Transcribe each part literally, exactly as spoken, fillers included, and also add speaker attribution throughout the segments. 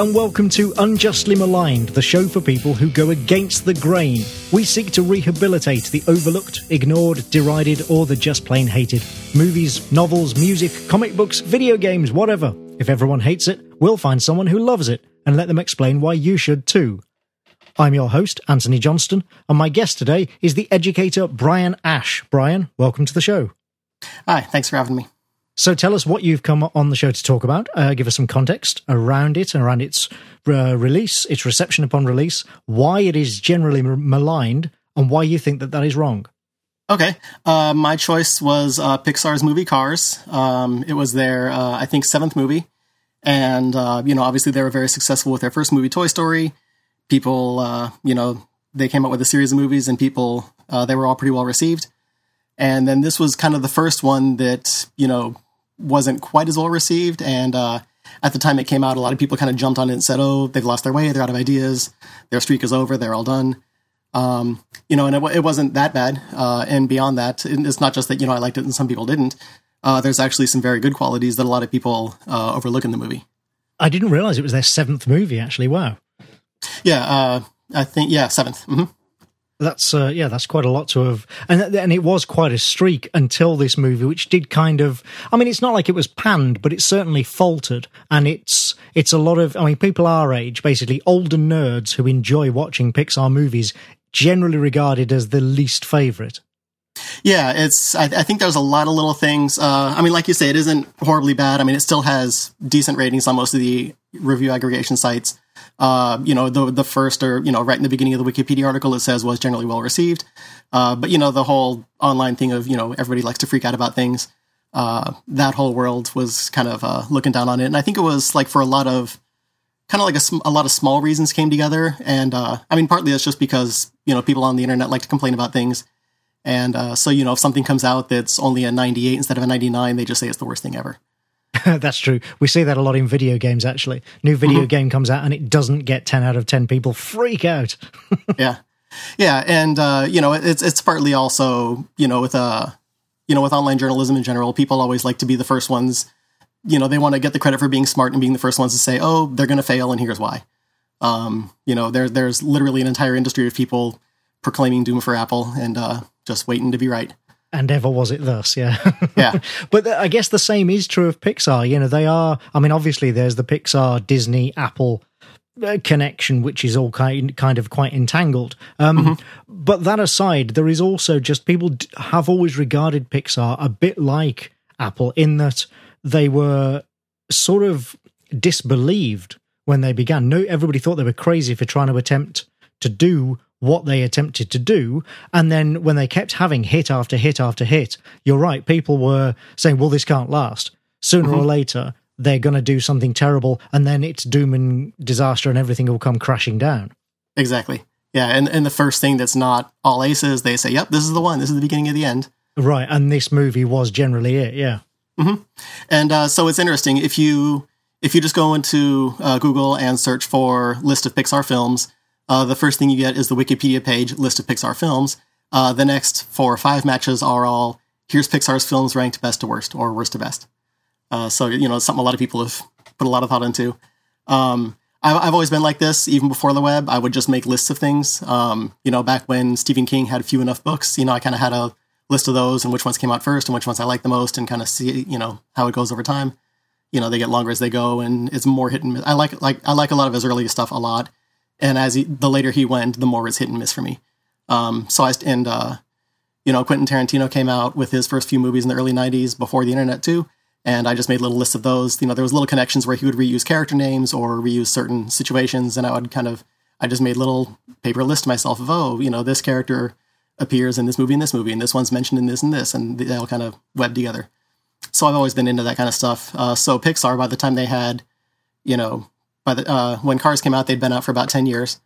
Speaker 1: and welcome to Unjustly Maligned, the show for people who go against the grain. We seek to rehabilitate the overlooked, ignored, derided, or the just plain hated. Movies, novels, music, comic books, video games, whatever. If everyone hates it, we'll find someone who loves it, and let them explain why you should too. I'm your host, Anthony Johnston, and my guest today is the educator Brian Ash. Brian, welcome to the show.
Speaker 2: Hi, thanks for having me.
Speaker 1: So tell us what you've come on the show to talk about. Uh, give us some context around it and around its uh, release, its reception upon release, why it is generally maligned, and why you think that that is wrong.
Speaker 2: Okay. Uh, my choice was uh, Pixar's movie Cars. Um, it was their, uh, I think, seventh movie. And, uh, you know, obviously they were very successful with their first movie, Toy Story. People, uh, you know, they came out with a series of movies and people, uh, they were all pretty well received. And then this was kind of the first one that, you know, wasn't quite as well received. And uh, at the time it came out, a lot of people kind of jumped on it and said, oh, they've lost their way. They're out of ideas. Their streak is over. They're all done. Um, you know, and it, it wasn't that bad. Uh, and beyond that, it's not just that, you know, I liked it and some people didn't. Uh, there's actually some very good qualities that a lot of people uh, overlook in the movie.
Speaker 1: I didn't realize it was their seventh movie, actually. Wow.
Speaker 2: Yeah, uh, I think, yeah, seventh. Mm-hmm.
Speaker 1: That's uh, yeah, that's quite a lot to have, and and it was quite a streak until this movie, which did kind of. I mean, it's not like it was panned, but it certainly faltered, and it's it's a lot of. I mean, people our age, basically older nerds who enjoy watching Pixar movies, generally regarded as the least favorite.
Speaker 2: Yeah, it's. I, I think there's a lot of little things. Uh, I mean, like you say, it isn't horribly bad. I mean, it still has decent ratings on most of the review aggregation sites. Uh, you know, the the first, or, you know, right in the beginning of the Wikipedia article, it says was generally well received. Uh, but, you know, the whole online thing of, you know, everybody likes to freak out about things. Uh, that whole world was kind of uh, looking down on it. And I think it was like for a lot of, kind of like a, a lot of small reasons came together. And uh, I mean, partly it's just because, you know, people on the internet like to complain about things. And uh, so, you know, if something comes out that's only a ninety-eight instead of a ninety-nine, they just say it's the worst thing ever.
Speaker 1: That's true. We see that a lot in video games, actually. New video mm-hmm. game comes out and it doesn't get ten out of ten. People freak out.
Speaker 2: yeah. Yeah. And, uh, you know, it's it's partly also, you know, with, uh, you know, with online journalism in general, people always like to be the first ones. You know, they want to get the credit for being smart and being the first ones to say, oh, they're going to fail and here's why. Um, you know, there, there's literally an entire industry of people proclaiming doom for Apple and uh, just waiting to be right.
Speaker 1: And ever was it thus, yeah.
Speaker 2: Yeah.
Speaker 1: But I guess the same is true of Pixar. You know, they are, I mean, obviously there's the Pixar, Disney, Apple uh, connection, which is all kind, kind of quite entangled. Um, mm-hmm. But that aside, there is also just people d- have always regarded Pixar a bit like Apple in that they were sort of disbelieved when they began. No, everybody thought they were crazy for trying to attempt to do what they attempted to do, and then when they kept having hit after hit after hit, you're right, people were saying, well, this can't last. Sooner mm-hmm. or later, they're going to do something terrible, and then it's doom and disaster, and everything will come crashing down.
Speaker 2: Exactly. Yeah, and, and the first thing that's not all aces, they say, yep, this is the one, this is the beginning of the end.
Speaker 1: Right, and this movie was generally it, yeah.
Speaker 2: Mm-hmm. And uh, so it's interesting, if you if you just go into uh, Google and search for list of Pixar films, Uh, the first thing you get is the Wikipedia page, list of Pixar films. Uh, the next four or five matches are all, here's Pixar's films ranked best to worst, or worst to best. Uh, so, you know, it's something a lot of people have put a lot of thought into. Um, I've, I've always been like this, even before the web. I would just make lists of things. Um, you know, back when Stephen King had few enough books, you know, I kind of had a list of those and which ones came out first and which ones I liked the most, and kind of see, you know, how it goes over time. You know, they get longer as they go, and it's more hit and miss. I like, like, I like a lot of his early stuff a lot. And as he, the later he went, the more it's hit and miss for me. Um, so I, and, uh, you know, Quentin Tarantino came out with his first few movies in the early nineties before the internet too. And I just made little lists of those. You know, there was little connections where he would reuse character names or reuse certain situations. And I would kind of, I just made little paper lists to myself of, oh, you know, this character appears in this movie and this movie, and this one's mentioned in this and this, and they all kind of web together. So I've always been into that kind of stuff. Uh, so Pixar, by the time they had, you know, By the uh, when Cars came out, they'd been out for about ten years.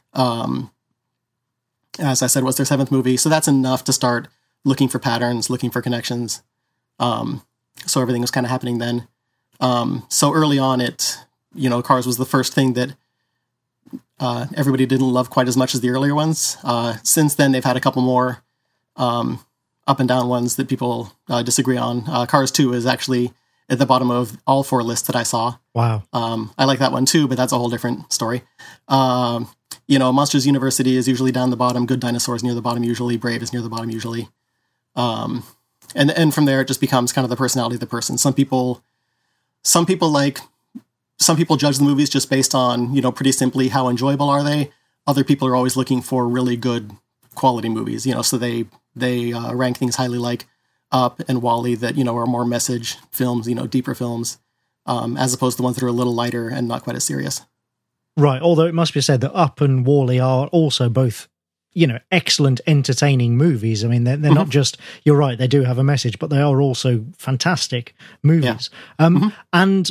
Speaker 2: Um, as I said, it was their seventh movie, so that's enough to start looking for patterns, looking for connections. Um, so everything was kind of happening then. Um, so early on, it you know, Cars was the first thing that uh, everybody didn't love quite as much as the earlier ones. Uh, since then, they've had a couple more um, up and down ones that people uh, disagree on. Uh, Cars two is actually at the bottom of all four lists that I saw.
Speaker 1: Wow.
Speaker 2: Um, I like that one too, but that's a whole different story. Um, you know, Monsters University is usually down the bottom. Good Dinosaur is near the bottom usually. Brave is near the bottom usually. Um, and and from there, it just becomes kind of the personality of the person. Some people, some people like, some people judge the movies just based on, you know, pretty simply how enjoyable are they. Other people are always looking for really good quality movies, you know, so they they uh, rank things highly, like Up and WALL-E, that, you know, are more message films, you know, deeper films, um, as opposed to the ones that are a little lighter and not quite as serious.
Speaker 1: Right, although it must be said that Up and WALL-E are also both, you know, excellent, entertaining movies. I mean, they're, they're mm-hmm. not just, you're right, they do have a message, but they are also fantastic movies. Yeah. Um, mm-hmm. And,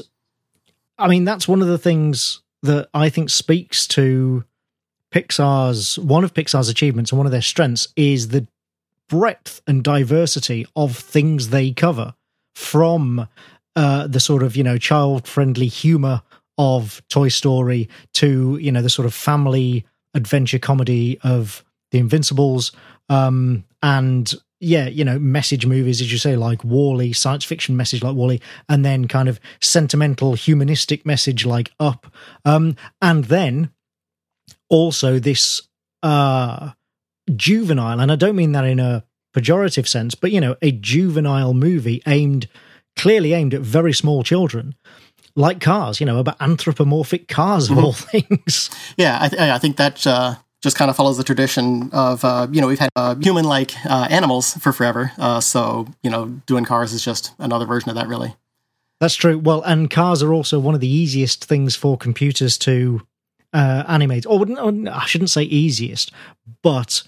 Speaker 1: I mean, that's one of the things that I think speaks to Pixar's, one of Pixar's achievements and one of their strengths is the breadth and diversity of things they cover, from uh, the sort of, you know, child-friendly humor of Toy Story to, you know, the sort of family adventure comedy of The Invincibles, um, and yeah, you know, message movies, as you say, like WALL-E, science fiction message like WALL-E, and then kind of sentimental humanistic message like Up, um, and then also this uh, juvenile, and I don't mean that in a pejorative sense, but, you know, a juvenile movie aimed, clearly aimed at very small children, like Cars, you know, about anthropomorphic cars of mm-hmm. all things.
Speaker 2: Yeah, I, th- I think that uh, just kind of follows the tradition of, uh, you know, we've had uh, human-like uh, animals for forever, uh, so, you know, doing Cars is just another version of that, really.
Speaker 1: That's true. Well, and Cars are also one of the easiest things for computers to uh, animate. Or, or I shouldn't say easiest, but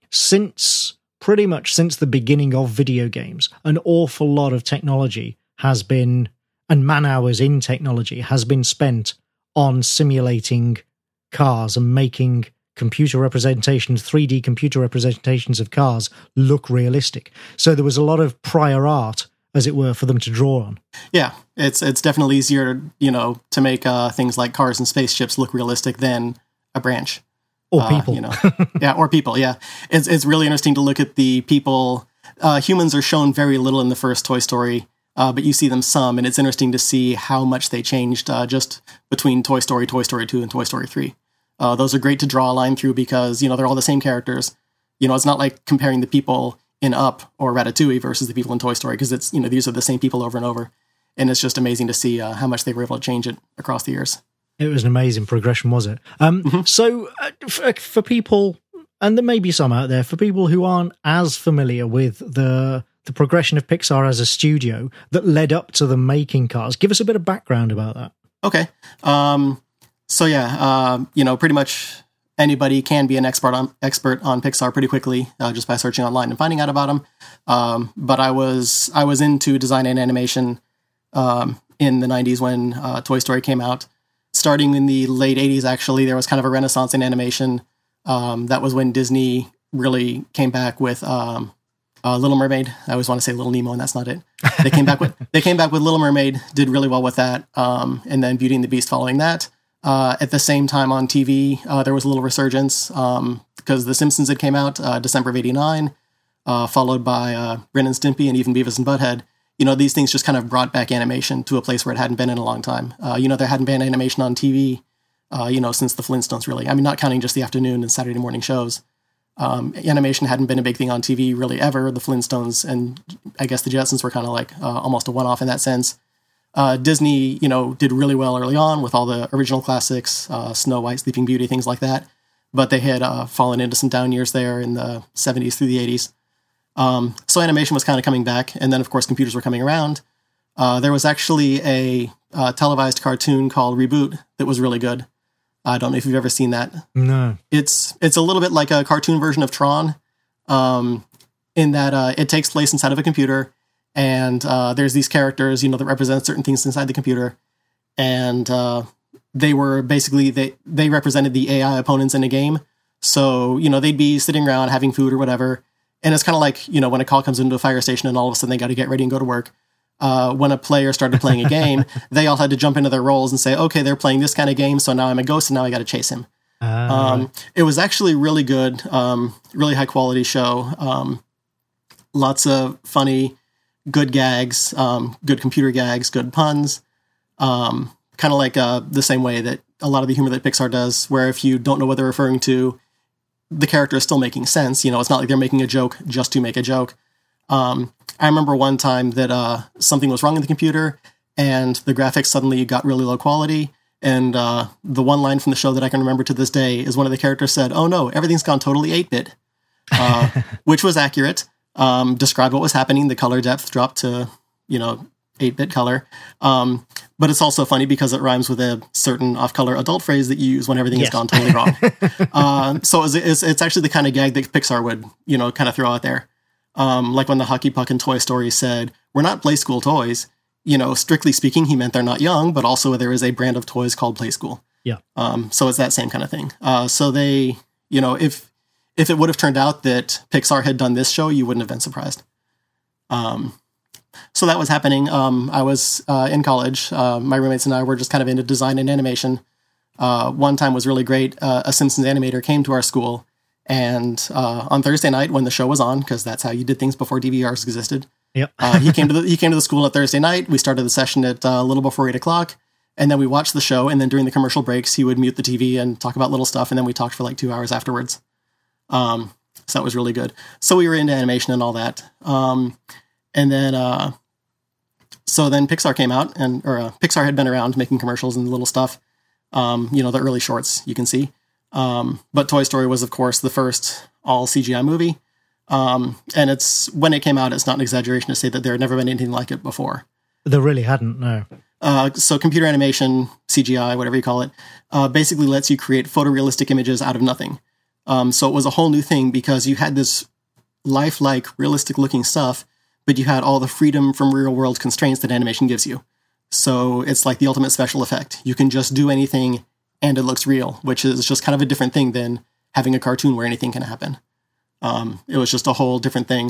Speaker 1: since pretty much since the beginning of video games, an awful lot of technology has been, and man hours in technology has been spent on simulating cars and making computer representations, three D computer representations of cars look realistic. So there was a lot of prior art, as it were, for them to draw on.
Speaker 2: Yeah, it's it's definitely easier, you know, to make uh, things like cars and spaceships look realistic than a branch.
Speaker 1: Or people.
Speaker 2: Uh, you know, yeah, or people, yeah. It's it's really interesting to look at the people. Uh, humans are shown very little in the first Toy Story, uh, but you see them some, and it's interesting to see how much they changed uh, just between Toy Story, Toy Story two, and Toy Story three. Uh, those are great to draw a line through because, you know, they're all the same characters. You know, it's not like comparing the people in Up or Ratatouille versus the people in Toy Story, because it's, you know, these are the same people over and over. And it's just amazing to see uh, how much they were able to change it across the years.
Speaker 1: It was an amazing progression, was it? Um, mm-hmm. So uh, for, for people, and there may be some out there, for people who aren't as familiar with the the progression of Pixar as a studio that led up to them making Cars, give us a bit of background about that.
Speaker 2: Okay. Um, so yeah, uh, you know, pretty much anybody can be an expert on expert on Pixar pretty quickly uh, just by searching online and finding out about them. Um, but I was I was into design and animation um, in the nineties when uh, Toy Story came out. Starting in the late eighties, actually, there was kind of a renaissance in animation. Um, that was when Disney really came back with um, uh, Little Mermaid. I always want to say Little Nemo, and that's not it. They came back with they came back with Little Mermaid, did really well with that, um, and then Beauty and the Beast following that. Uh, at the same time on T V, uh, there was a little resurgence um, because The Simpsons had came out uh, December of eighty-nine, uh, followed by uh, Ren and Stimpy and even Beavis and Butthead. You know, these things just kind of brought back animation to a place where it hadn't been in a long time. Uh, you know, there hadn't been animation on T V, uh, you know, since the Flintstones, really. I mean, not counting just the afternoon and Saturday morning shows. Um, animation hadn't been a big thing on T V, really, ever. The Flintstones and I guess the Jetsons were kind of like uh, almost a one-off in that sense. Uh, Disney, you know, did really well early on with all the original classics, uh, Snow White, Sleeping Beauty, things like that. But they had uh, fallen into some down years there in the seventies through the eighties. Um, so animation was kind of coming back, and then, of course, computers were coming around. Uh, there was actually a uh, televised cartoon called Reboot that was really good. I don't know if you've ever seen that.
Speaker 1: No.
Speaker 2: It's it's a little bit like a cartoon version of Tron, um, in that uh, it takes place inside of a computer, and uh, there's these characters, you know, that represent certain things inside the computer, and uh, they were basically, they, they represented the A I opponents in a game. So, you know, they'd be sitting around having food or whatever. And it's kind of like, you know, when a call comes into a fire station and all of a sudden they got to get ready and go to work. Uh, when a player started playing a game, they all had to jump into their roles and say, okay, they're playing this kind of game, so now I'm a ghost and now I got to chase him. Uh, um, it was actually really good, um, really high quality show. Um, lots of funny, good gags, um, good computer gags, good puns. Um, kind of like uh, the same way that a lot of the humor that Pixar does, where if you don't know what they're referring to, the character is still making sense. You know, it's not like they're making a joke just to make a joke. Um, I remember one time that uh, something was wrong in the computer and the graphics suddenly got really low quality. And uh, the one line from the show that I can remember to this day is one of the characters said, "Oh no, everything's gone totally eight-bit," uh, which was accurate. Um, described what was happening. The color depth dropped to, you know, eight-bit color. Um, but it's also funny because it rhymes with a certain off-color adult phrase that you use when everything yes. has gone totally wrong. uh, so it's, it's, it's actually the kind of gag that Pixar would, you know, kind of throw out there. Um, like when the hockey puck in Toy Story said, "We're not Play School toys." You know, strictly speaking, he meant they're not young, but also there is a brand of toys called Play School.
Speaker 1: Yeah.
Speaker 2: Um, so it's that same kind of thing. Uh, so they, you know, if if it would have turned out that Pixar had done this show, you wouldn't have been surprised. Um, so that was happening. Um, I was uh, in college. Uh, my roommates and I were just kind of into design and animation. Uh, one time was really great. Uh, a Simpsons animator came to our school, and uh, on Thursday night when the show was on, because that's how you did things before D V Rs existed.
Speaker 1: Yep.
Speaker 2: uh, he came to the he came to the school on Thursday night. We started the session at uh, a little before eight o'clock, and then we watched the show. And then during the commercial breaks, he would mute the T V and talk about little stuff. And then we talked for like two hours afterwards. Um, so that was really good. So we were into animation and all that. Um, and then uh, so then Pixar came out, and or uh, Pixar had been around making commercials and little stuff. Um, you know, the early shorts you can see. Um, but Toy Story was, of course, the first all C G I movie. Um, and it's when it came out, it's not an exaggeration to say that there had never been anything like it before.
Speaker 1: There really hadn't, no.
Speaker 2: Uh, so computer animation, C G I, whatever you call it, uh, basically lets you create photorealistic images out of nothing. Um, so it was a whole new thing because you had this lifelike, realistic looking stuff, but you had all the freedom from real world constraints that animation gives you. So it's like the ultimate special effect. You can just do anything and it looks real, which is just kind of a different thing than having a cartoon where anything can happen. Um, it was just a whole different thing.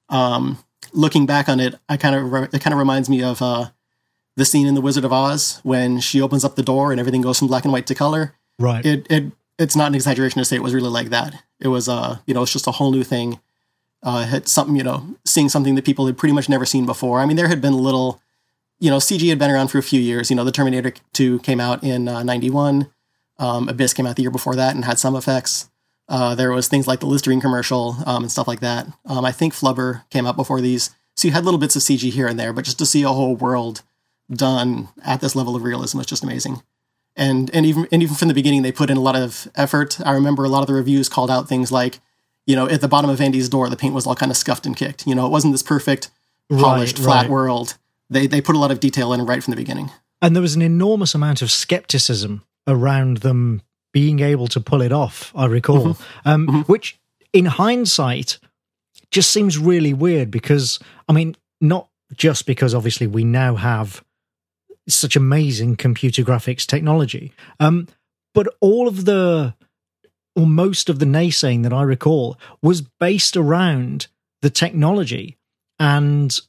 Speaker 2: Um, looking back on it, I kind of re- it kind of reminds me of uh, the scene in The Wizard of Oz when she opens up the door and everything goes from black and white to color.
Speaker 1: Right.
Speaker 2: It it it's not an exaggeration to say it was really like that. It was uh you know it's just a whole new thing. Uh, it's something you know seeing something that people had pretty much never seen before. I mean, there had been little, you know, C G had been around for a few years. You know, the Terminator two came out in uh, ninety-one. Um, Abyss came out the year before that and had some effects. Uh, there was things like the Listerine commercial um, and stuff like that. Um, I think Flubber came out before these. So you had little bits of C G here and there, but just to see a whole world done at this level of realism was just amazing. And and even and even from the beginning, they put in a lot of effort. I remember a lot of the reviews called out things like, you know, at the bottom of Andy's door, the paint was all kind of scuffed and kicked. You know, it wasn't this perfect, polished, right, flat right. world. They they put a lot of detail in right from the beginning.
Speaker 1: And there was an enormous amount of skepticism around them being able to pull it off, I recall, mm-hmm. Um, mm-hmm. which in hindsight just seems really weird because, I mean, not just because obviously we now have such amazing computer graphics technology, um, but all of the, or most of the naysaying that I recall was based around the technology and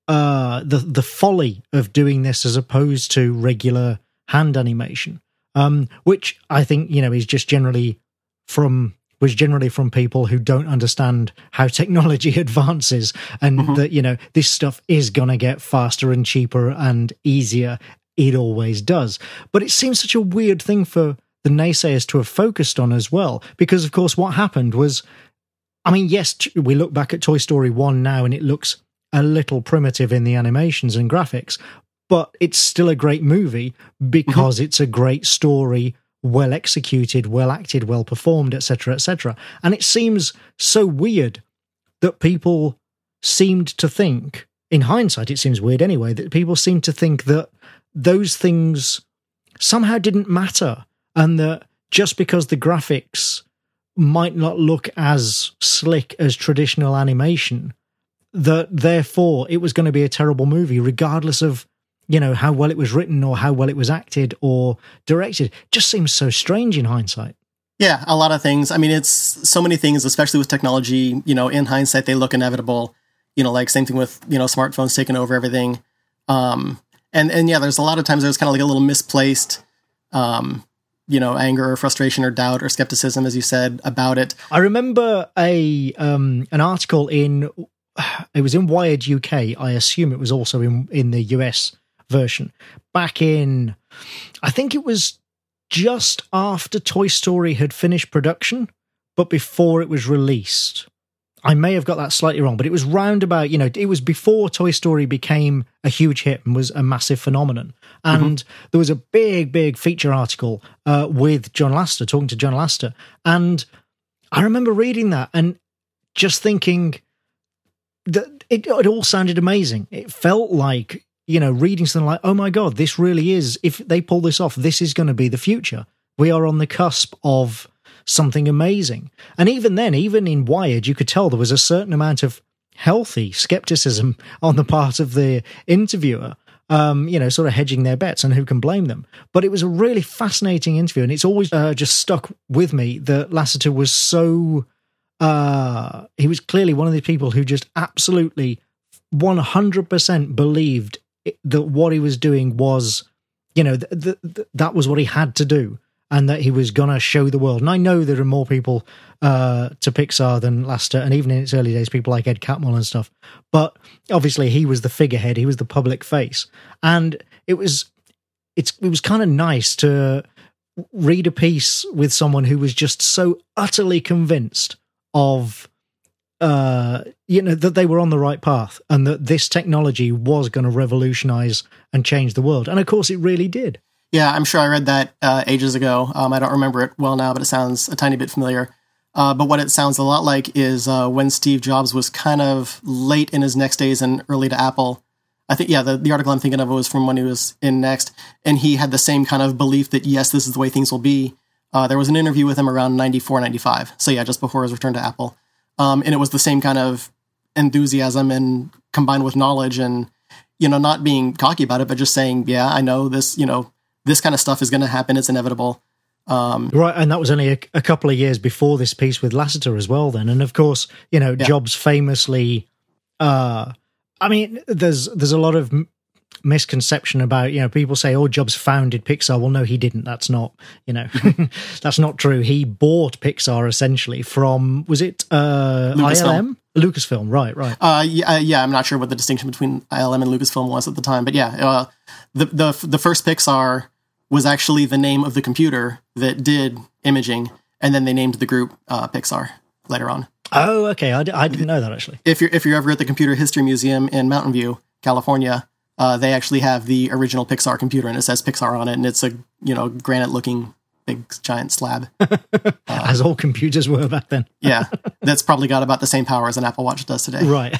Speaker 1: uh, the the folly of doing this as opposed to regular hand animation. Um, which I think, you know, is just generally from, was generally from people who don't understand how technology advances and mm-hmm. that, you know, this stuff is going to get faster and cheaper and easier. It always does. But it seems such a weird thing for the naysayers to have focused on as well, because of course what happened was, I mean, yes, we look back at Toy Story one now and it looks a little primitive in the animations and graphics, but it's still a great movie because mm-hmm. it's a great story, well executed, well acted, well performed, et cetera, et cetera. And it seems so weird that people seemed to think, in hindsight, it seems weird anyway, that people seemed to think that those things somehow didn't matter and that just because the graphics might not look as slick as traditional animation, that therefore it was going to be a terrible movie, regardless of, you know, how well it was written or how well it was acted or directed. Just seems so strange in hindsight.
Speaker 2: Yeah, a lot of things. I mean, it's so many things, especially with technology, you know, in hindsight, they look inevitable, you know, like same thing with, you know, smartphones taking over everything. Um, and, and yeah, there's a lot of times there's kind of like a little misplaced, um, you know, anger or frustration or doubt or skepticism, as you said, about it.
Speaker 1: I remember a um, an article in it was in Wired U K. I assume it was also in in the U S version back in, I think it was just after Toy Story had finished production, but before it was released. I may have got that slightly wrong, but it was round about, you know, it was before Toy Story became a huge hit and was a massive phenomenon. And mm-hmm. there was a big, big feature article uh, with John Lasseter, talking to John Lasseter. And I remember reading that and just thinking that it, it all sounded amazing. It felt like, you know, reading something like, oh my God, this really is, if they pull this off, this is going to be the future. We are on the cusp of something amazing. And even then, even in Wired, you could tell there was a certain amount of healthy skepticism on the part of the interviewer, um, you know, sort of hedging their bets, and who can blame them? But it was a really fascinating interview, and it's always uh, just stuck with me that Lasseter was so, uh, he was clearly one of the people who just absolutely one hundred percent believed that what he was doing was, you know, th- th- th- that was what he had to do, and that he was going to show the world. And I know there are more people uh, to Pixar than Lasseter, and even in its early days, people like Ed Catmull and stuff. But obviously, he was the figurehead. He was the public face. And it was it's it was kind of nice to read a piece with someone who was just so utterly convinced of, uh, you know, that they were on the right path and that this technology was going to revolutionize and change the world. And of course, it really did.
Speaker 2: Yeah, I'm sure I read that uh, ages ago. Um, I don't remember it well now, but it sounds a tiny bit familiar. Uh, but what it sounds a lot like is uh, when Steve Jobs was kind of late in his Next days and early to Apple. I think, yeah, the, the article I'm thinking of was from when he was in Next, and he had the same kind of belief that, yes, this is the way things will be. Uh, there was an interview with him around ninety-four, ninety-five. So yeah, just before his return to Apple. Um, and it was the same kind of enthusiasm and combined with knowledge and, you know, not being cocky about it, but just saying, yeah, I know this, you know, this kind of stuff is going to happen. It's inevitable. Um,
Speaker 1: right. And that was only a, a couple of years before this piece with Lasseter as well then. And of course, you know, yeah. Jobs famously, uh, I mean, there's, there's a lot of m- misconception about, you know, people say, oh, Jobs founded Pixar. Well, no, he didn't. That's not, you know, that's not true. He bought Pixar essentially from, was it uh, I L M? Lucasfilm, right, right.
Speaker 2: Uh, yeah, yeah, I'm not sure what the distinction between I L M and Lucasfilm was at the time, but yeah, uh, the the the first Pixar was actually the name of the computer that did imaging, and then they named the group uh, Pixar later on.
Speaker 1: Oh, okay, I, d- I didn't know that actually.
Speaker 2: If you're if you're ever at the Computer History Museum in Mountain View, California, uh, they actually have the original Pixar computer, and it says Pixar on it, and it's a you know granite looking big giant slab.
Speaker 1: Uh, as all computers were back then.
Speaker 2: Yeah, that's probably got about the same power as an Apple Watch does today.
Speaker 1: Right.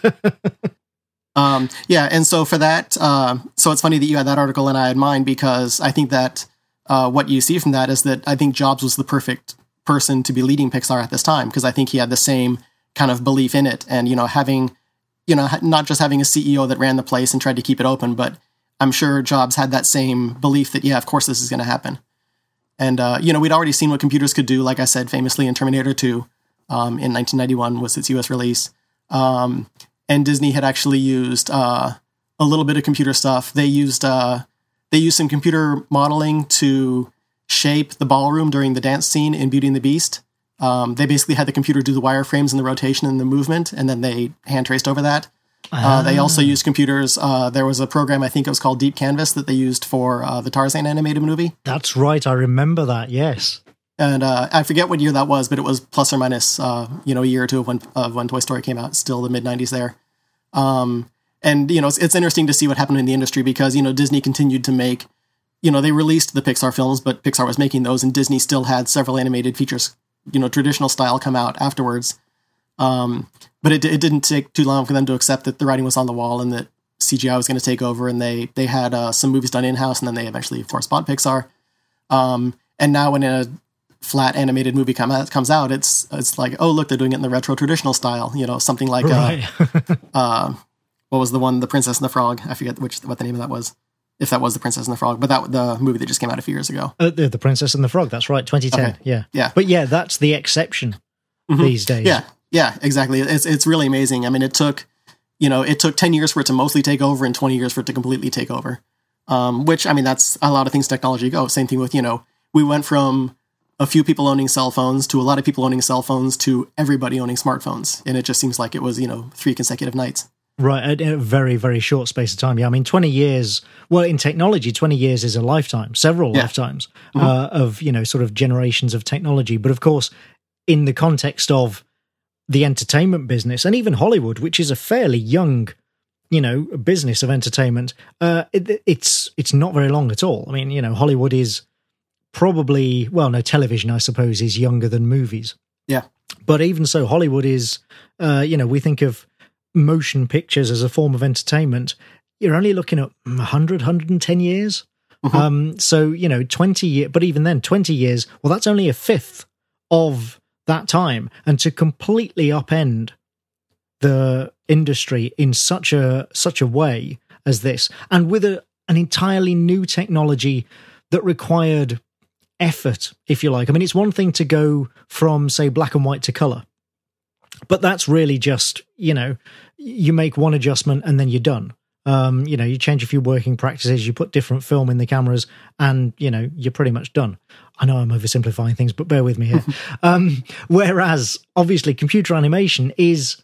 Speaker 2: um, yeah, and so for that, uh, so it's funny that you had that article and I had mine, because I think that uh, what you see from that is that I think Jobs was the perfect person to be leading Pixar at this time, because I think he had the same kind of belief in it, and, you know, having, you know, not just having a C E O that ran the place and tried to keep it open, but I'm sure Jobs had that same belief that, yeah, of course this is going to happen. And, uh, you know, we'd already seen what computers could do, like I said, famously in Terminator two um, in nineteen ninety-one was its U S release. Um, and Disney had actually used uh, a little bit of computer stuff. They used uh, they used some computer modeling to shape the ballroom during the dance scene in Beauty and the Beast. Um, they basically had the computer do the wireframes and the rotation and the movement, and then they hand traced over that. Uh, they also used computers. Uh, there was a program, I think it was called Deep Canvas, that they used for uh, the Tarzan animated movie.
Speaker 1: That's right. I remember that. Yes.
Speaker 2: And uh, I forget what year that was, but it was plus or minus, uh, you know, a year or two of when, of when Toy Story came out. Still the mid nineties there. Um, and, you know, it's, it's interesting to see what happened in the industry because, you know, Disney continued to make, you know, they released the Pixar films, but Pixar was making those, and Disney still had several animated features, you know, traditional style come out afterwards. Um, but it, it didn't take too long for them to accept that the writing was on the wall and that C G I was going to take over. And they, they had uh, some movies done in-house, and then they eventually, of course, bought Pixar. Um, and now when a flat animated movie come out, comes out, it's it's like, oh, look, they're doing it in the retro traditional style. You know, something like, right. uh, uh, what was the one, The Princess and the Frog? I forget which what the name of that was. If that was The Princess and the Frog, but that the movie that just came out a few years ago.
Speaker 1: Uh, the, the Princess and the Frog, that's right, twenty ten, okay. yeah.
Speaker 2: Yeah.
Speaker 1: But yeah, that's the exception mm-hmm. these days.
Speaker 2: Yeah, yeah, exactly. It's it's really amazing. I mean, it took, you know, it took ten years for it to mostly take over and twenty years for it to completely take over. Um, which, I mean, that's a lot of things technology go. Same thing with, you know, we went from a few people owning cell phones to a lot of people owning cell phones to everybody owning smartphones. And it just seems like it was, you know, three consecutive nights.
Speaker 1: Right, in a very, very short space of time. Yeah, I mean, twenty years, well, in technology, twenty years is a lifetime, several yeah. lifetimes mm-hmm. uh, of, you know, sort of generations of technology. But of course, in the context of the entertainment business and even Hollywood, which is a fairly young, you know, business of entertainment, uh, it, it's it's not very long at all. I mean, you know, Hollywood is probably, well, no, television, I suppose, is younger than movies.
Speaker 2: Yeah.
Speaker 1: But even so, Hollywood is, uh, you know, we think of motion pictures as a form of entertainment. You're only looking at one hundred, one hundred ten years. Mm-hmm. Um, so, you know, twenty years, but even then, twenty years, well, that's only a fifth of that time. And to completely upend the industry in such a such a way as this, and with a, an entirely new technology that required effort, if you like. I mean, it's one thing to go from, say, black and white to color, but that's really just, you know, you make one adjustment and then you're done. Um, you know, you change a few working practices, you put different film in the cameras, and, you know, you're pretty much done. I know I'm oversimplifying things, but bear with me here. um, whereas, obviously, computer animation is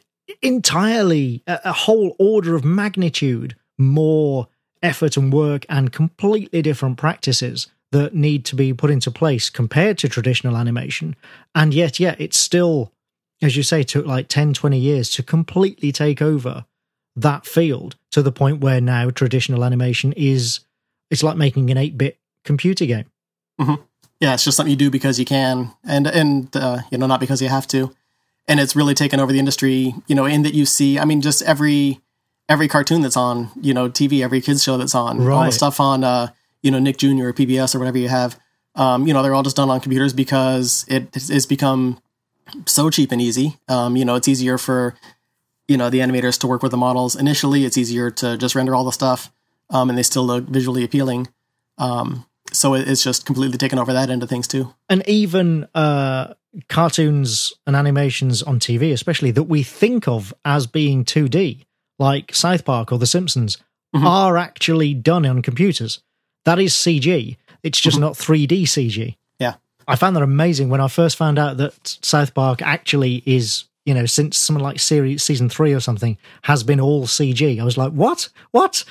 Speaker 1: entirely a, a whole order of magnitude more effort and work and completely different practices that need to be put into place compared to traditional animation. And yet, yeah, it's still, as you say, took like ten, twenty years to completely take over that field to the point where now traditional animation is, it's like making an eight-bit computer game.
Speaker 2: Mm-hmm. Yeah, it's just something you do because you can, and, and uh, you know, not because you have to. And it's really taken over the industry, you know, in that you see, I mean, just every every cartoon that's on, you know, T V, every kids show that's on,
Speaker 1: right.
Speaker 2: all the stuff on, uh, you know, Nick Junior or P B S or whatever you have, um, you know, they're all just done on computers because it has become so cheap and easy. Um, you know, it's easier for, you know, the animators to work with the models. Initially, it's easier to just render all the stuff, um, and they still look visually appealing. Um, so it's just completely taken over that end of things too.
Speaker 1: And even uh, cartoons and animations on T V, especially that we think of as being two D, like South Park or The Simpsons, mm-hmm. are actually done on computers. That is C G. It's just mm-hmm. not three D C G.
Speaker 2: Yeah.
Speaker 1: I found that amazing when I first found out that South Park actually is, you know, since something like series season three or something, has been all C G. I was like, what? What?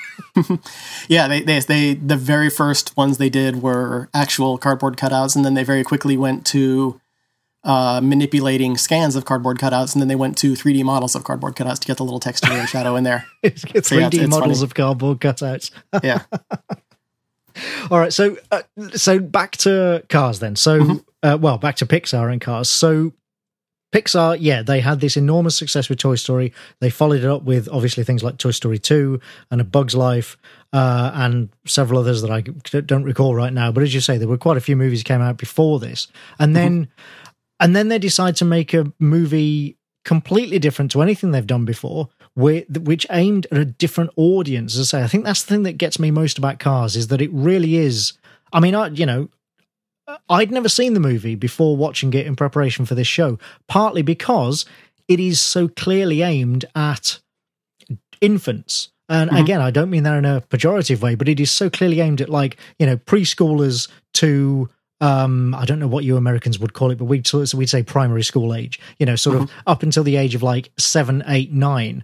Speaker 2: yeah, they, they they the very first ones they did were actual cardboard cutouts, and then they very quickly went to uh, manipulating scans of cardboard cutouts, and then they went to three D models of cardboard cutouts to get the little texture and shadow in there.
Speaker 1: three D so, yeah, it's, it's models funny. Of cardboard cutouts.
Speaker 2: yeah.
Speaker 1: All right, so uh, so back to Cars then. So, mm-hmm. uh, well, back to Pixar and Cars. So Pixar, yeah, they had this enormous success with Toy Story. They followed it up with, obviously, things like Toy Story two and A Bug's Life uh, and several others that I don't recall right now. But as you say, there were quite a few movies that came out before this. And then, mm-hmm. and then they decide to make a movie completely different to anything they've done before, which aimed at a different audience. As I say, I think that's the thing that gets me most about Cars, is that it really is, I mean, I, you know, I'd never seen the movie before watching it in preparation for this show, partly because it is so clearly aimed at infants. And mm-hmm. again, I don't mean that in a pejorative way, but it is so clearly aimed at, like, you know, preschoolers to, um, I don't know what you Americans would call it, but we'd, so we'd say primary school age, you know, sort mm-hmm. of up until the age of like seven, eight, nine.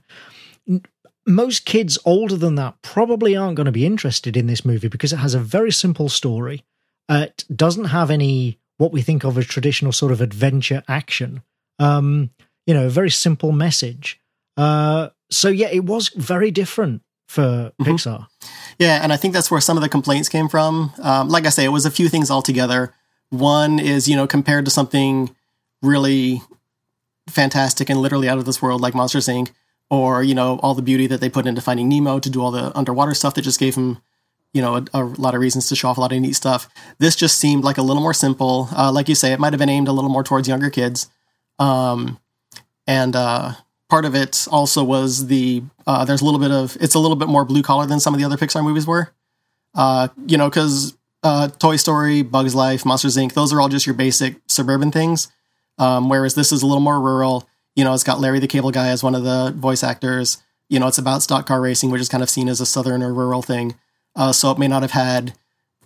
Speaker 1: Most kids older than that probably aren't going to be interested in this movie because it has a very simple story. Uh, it doesn't have any, what we think of as traditional sort of adventure action. Um, you know, a very simple message. Uh, so, yeah, it was very different for mm-hmm. Pixar.
Speaker 2: Yeah, and I think that's where some of the complaints came from. Um, like I say, it was a few things altogether. One is, you know, compared to something really fantastic and literally out of this world like Monsters, Incorporated, or, you know, all the beauty that they put into Finding Nemo to do all the underwater stuff that just gave him, you know, a, a lot of reasons to show off a lot of neat stuff. This just seemed like a little more simple. Uh, like you say, it might have been aimed a little more towards younger kids. Um, and uh, part of it also was the, uh, there's a little bit of, it's a little bit more blue collar than some of the other Pixar movies were. Uh, you know, because uh, Toy Story, Bug's Life, Monsters, Incorporated, those are all just your basic suburban things. Um, whereas this is a little more rural. You know, it's got Larry the Cable Guy as one of the voice actors. You know, it's about stock car racing, which is kind of seen as a southern or rural thing. Uh, so it may not have had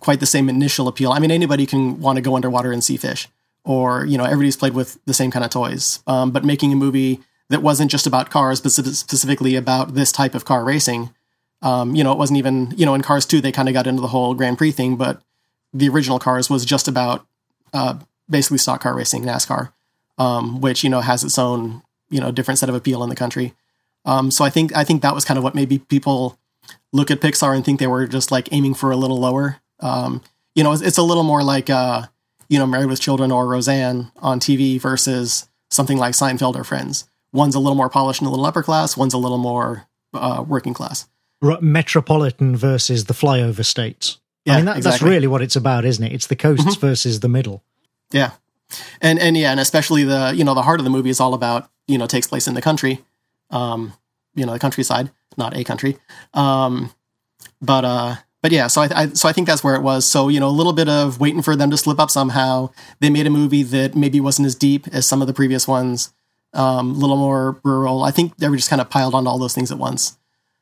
Speaker 2: quite the same initial appeal. I mean, anybody can want to go underwater and see fish, or, you know, everybody's played with the same kind of toys. Um, but making a movie that wasn't just about cars, but specifically about this type of car racing, um, you know, it wasn't even, you know, in Cars two, they kind of got into the whole Grand Prix thing, but the original Cars was just about uh, basically stock car racing, NASCAR, um, which, you know, has its own, you know, different set of appeal in the country. Um, so I think, I think that was kind of what maybe people look at Pixar and think they were just like aiming for a little lower. Um, you know, it's, it's a little more like, uh, you know, Married with Children or Roseanne on T V versus something like Seinfeld or Friends. One's a little more polished and a little upper class. One's a little more uh, working class. Metropolitan
Speaker 1: versus the flyover states.
Speaker 2: Yeah,
Speaker 1: I mean, that,
Speaker 2: exactly.
Speaker 1: That's really what it's about, isn't it? It's the coasts mm-hmm. versus the middle.
Speaker 2: Yeah. And, and yeah, and especially the, you know, the heart of the movie is all about, you know, takes place in the country, um, you know, the countryside, not a country. Um, but, uh, But yeah, so I, I so I think that's where it was. So, you know, a little bit of waiting for them to slip up somehow. They made a movie that maybe wasn't as deep as some of the previous ones, um, a little more rural. I think they were just kind of piled on all those things at once.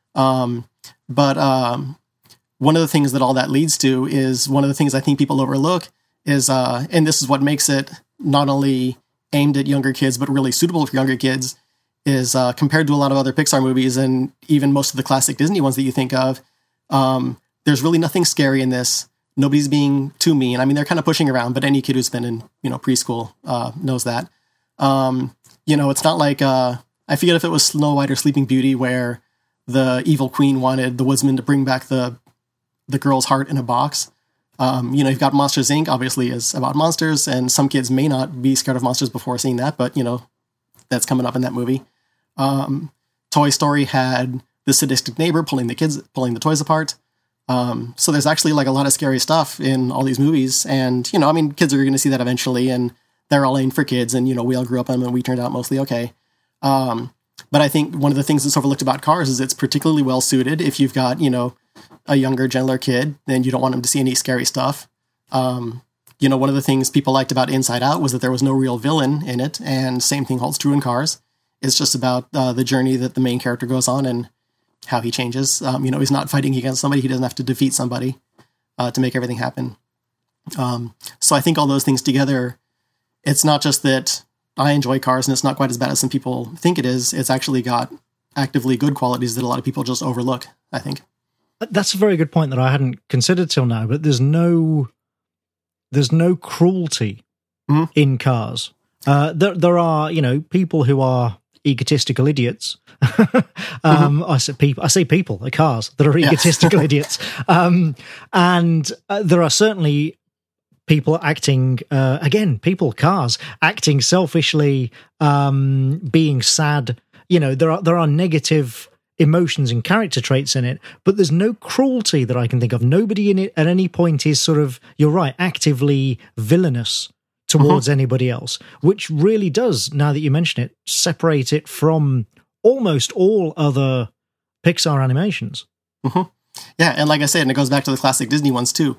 Speaker 2: Um, but um, one of the things that all that leads to is one of the things I think people overlook is, uh, and this is what makes it not only aimed at younger kids, but really suitable for younger kids, is uh, compared to a lot of other Pixar movies and even most of the classic Disney ones that you think of, um, there's really nothing scary in this. Nobody's being too mean. I mean, they're kind of pushing around, but any kid who's been in, you know, preschool uh, knows that. Um, you know, it's not like, uh, I forget if it was Snow White or Sleeping Beauty where the evil queen wanted the woodsman to bring back the the girl's heart in a box. Um, you know, you've got Monsters, Incorporated obviously is about monsters, and some kids may not be scared of monsters before seeing that, but, you know, that's coming up in that movie. Um, Toy Story had the sadistic neighbor pulling the kids, pulling the toys apart. Um, so there's actually like a lot of scary stuff in all these movies. And, you know, I mean, kids are going to see that eventually, and they're all aimed for kids. And, you know, we all grew up on them and we turned out mostly okay. Um, but I think one of the things that's overlooked about Cars is it's particularly well suited if you've got, you know, a younger, gentler kid and you don't want them to see any scary stuff. Um, you know, one of the things people liked about Inside Out was that there was no real villain in it. And same thing holds true in Cars. It's just about uh, the journey that the main character goes on and how he changes. Um, you know, he's not fighting against somebody. He doesn't have to defeat somebody uh, to make everything happen. Um, so I think all those things together, it's not just that I enjoy Cars and it's not quite as bad as some people think it is. It's actually got actively good qualities that a lot of people just overlook, I think.
Speaker 1: That's a very good point that I hadn't considered till now, but there's no, there's no cruelty mm-hmm. in Cars. Uh, there, there are, you know, people who are egotistical idiots. um, mm-hmm. I say people. I say people. The cars that are egotistical yeah. idiots. Um, and uh, there are certainly people acting uh, again. People, cars acting selfishly, um, being sad. You know, there are there are negative emotions and character traits in it, but there's no cruelty that I can think of. Nobody in it at any point is sort of, you're right, actively villainous towards mm-hmm. anybody else, which really does, now that you mention it, separate it from almost all other Pixar animations.
Speaker 2: Mm-hmm. Yeah, and like I said, and it goes back to the classic Disney ones too.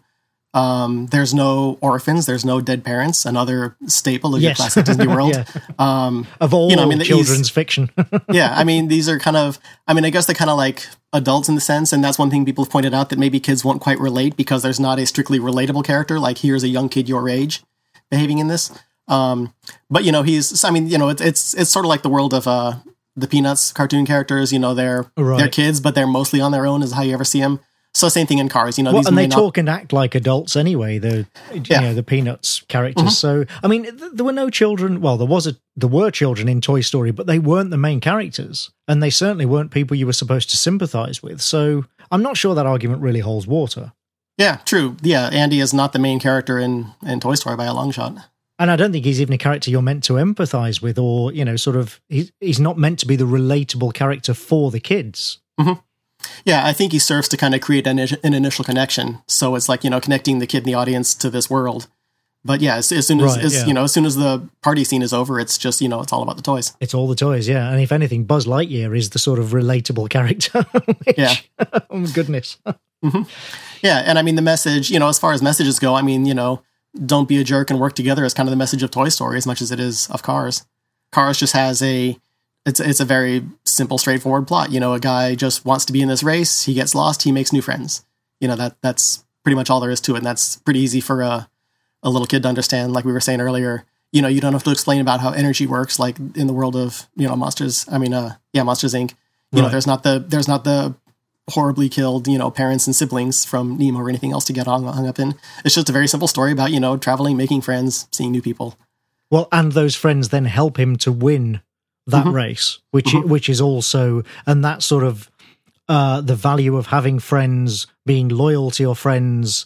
Speaker 2: Um, there's no orphans, there's no dead parents, another staple of yes. your classic Disney world. yeah. um,
Speaker 1: of all you know, I mean, children's these, fiction.
Speaker 2: yeah, I mean, these are kind of, I mean, I guess they're kind of like adults in the sense, and that's one thing people have pointed out that maybe kids won't quite relate because there's not a strictly relatable character, like here's a young kid your age behaving in this. Um, but, you know, he's, I mean, you know, it's it's it's sort of like the world of uh, the Peanuts cartoon characters, you know, they're, right. they're kids, but they're mostly on their own is how you ever see them. So same thing in Cars, you know.
Speaker 1: Well,
Speaker 2: these
Speaker 1: and they
Speaker 2: not...
Speaker 1: talk and act like adults anyway. The yeah. you know the Peanuts characters. Mm-hmm. So I mean, th- there were no children. Well, there was a there were children in Toy Story, but they weren't the main characters, and they certainly weren't people you were supposed to sympathize with. So I'm not sure that argument really holds water.
Speaker 2: Yeah, true. Yeah, Andy is not the main character in in Toy Story by a long shot.
Speaker 1: And I don't think he's even a character you're meant to empathize with, or you know, sort of he's he's not meant to be the relatable character for the kids.
Speaker 2: Mm-hmm. Yeah, I think he serves to kind of create an, an initial connection. So it's like, you know, connecting the kid in the audience to this world. But yeah, as, as soon as, right, as yeah. you know, as soon as the party scene is over, it's just, you know, it's all about the toys.
Speaker 1: It's all the toys, yeah. And if anything, Buzz Lightyear is the sort of relatable character. which,
Speaker 2: yeah.
Speaker 1: oh, my goodness.
Speaker 2: mm-hmm. Yeah, and I mean, the message, you know, as far as messages go, I mean, you know, don't be a jerk and work together is kind of the message of Toy Story as much as it is of Cars. Cars just has a... It's it's a very simple, straightforward plot. You know, a guy just wants to be in this race. He gets lost. He makes new friends. You know, that that's pretty much all there is to it. And that's pretty easy for a, a little kid to understand. Like we were saying earlier, you know, you don't have to explain about how energy works, like in the world of, you know, Monsters. I mean, uh, yeah, Monsters Incorporated. You right. know, there's not the, there's not the horribly killed, you know, parents and siblings from Nemo or anything else to get hung, hung up in. It's just a very simple story about, you know, traveling, making friends, seeing new people.
Speaker 1: Well, and those friends then help him to win that mm-hmm. race, which mm-hmm. which is also, and that sort of uh, the value of having friends, being loyal to your friends,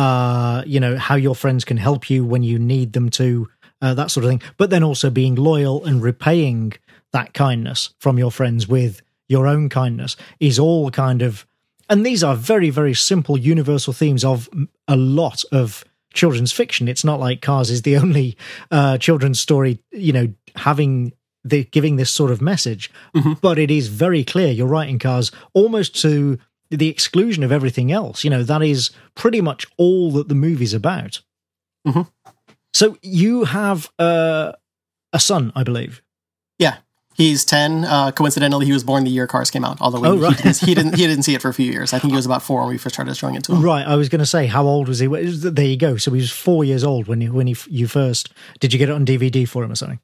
Speaker 1: uh, you know, how your friends can help you when you need them to, uh, that sort of thing. But then also being loyal and repaying that kindness from your friends with your own kindness is all kind of, and these are very, very simple universal themes of a lot of children's fiction. It's not like Cars is the only uh, children's story, you know, having the giving this sort of message, mm-hmm. but it is very clear. You're right in Cars, almost to the exclusion of everything else. You know, that is pretty much all that the movie's about.
Speaker 2: Mm-hmm.
Speaker 1: So you have uh, a son, I believe.
Speaker 2: Yeah. He's ten. Uh, coincidentally, he was born the year Cars came out. Although we,
Speaker 1: oh, right.
Speaker 2: he, didn't, he didn't, he didn't see it for a few years. I think he was about four when we first started showing it to him.
Speaker 1: Right. I was going to say, how old was he? There you go. So he was four years old when he, when he, you first. Did you get it on D V D for him or something?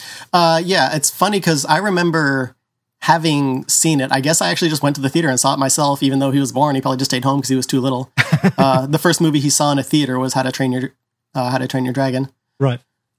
Speaker 2: Uh, yeah, it's funny because I remember having seen it. I guess I actually just went to the theater and saw it myself. Even though he was born, he probably just stayed home because he was too little. uh, the first movie he saw in a theater was How to Train Your uh, How to Train Your Dragon.
Speaker 1: Right.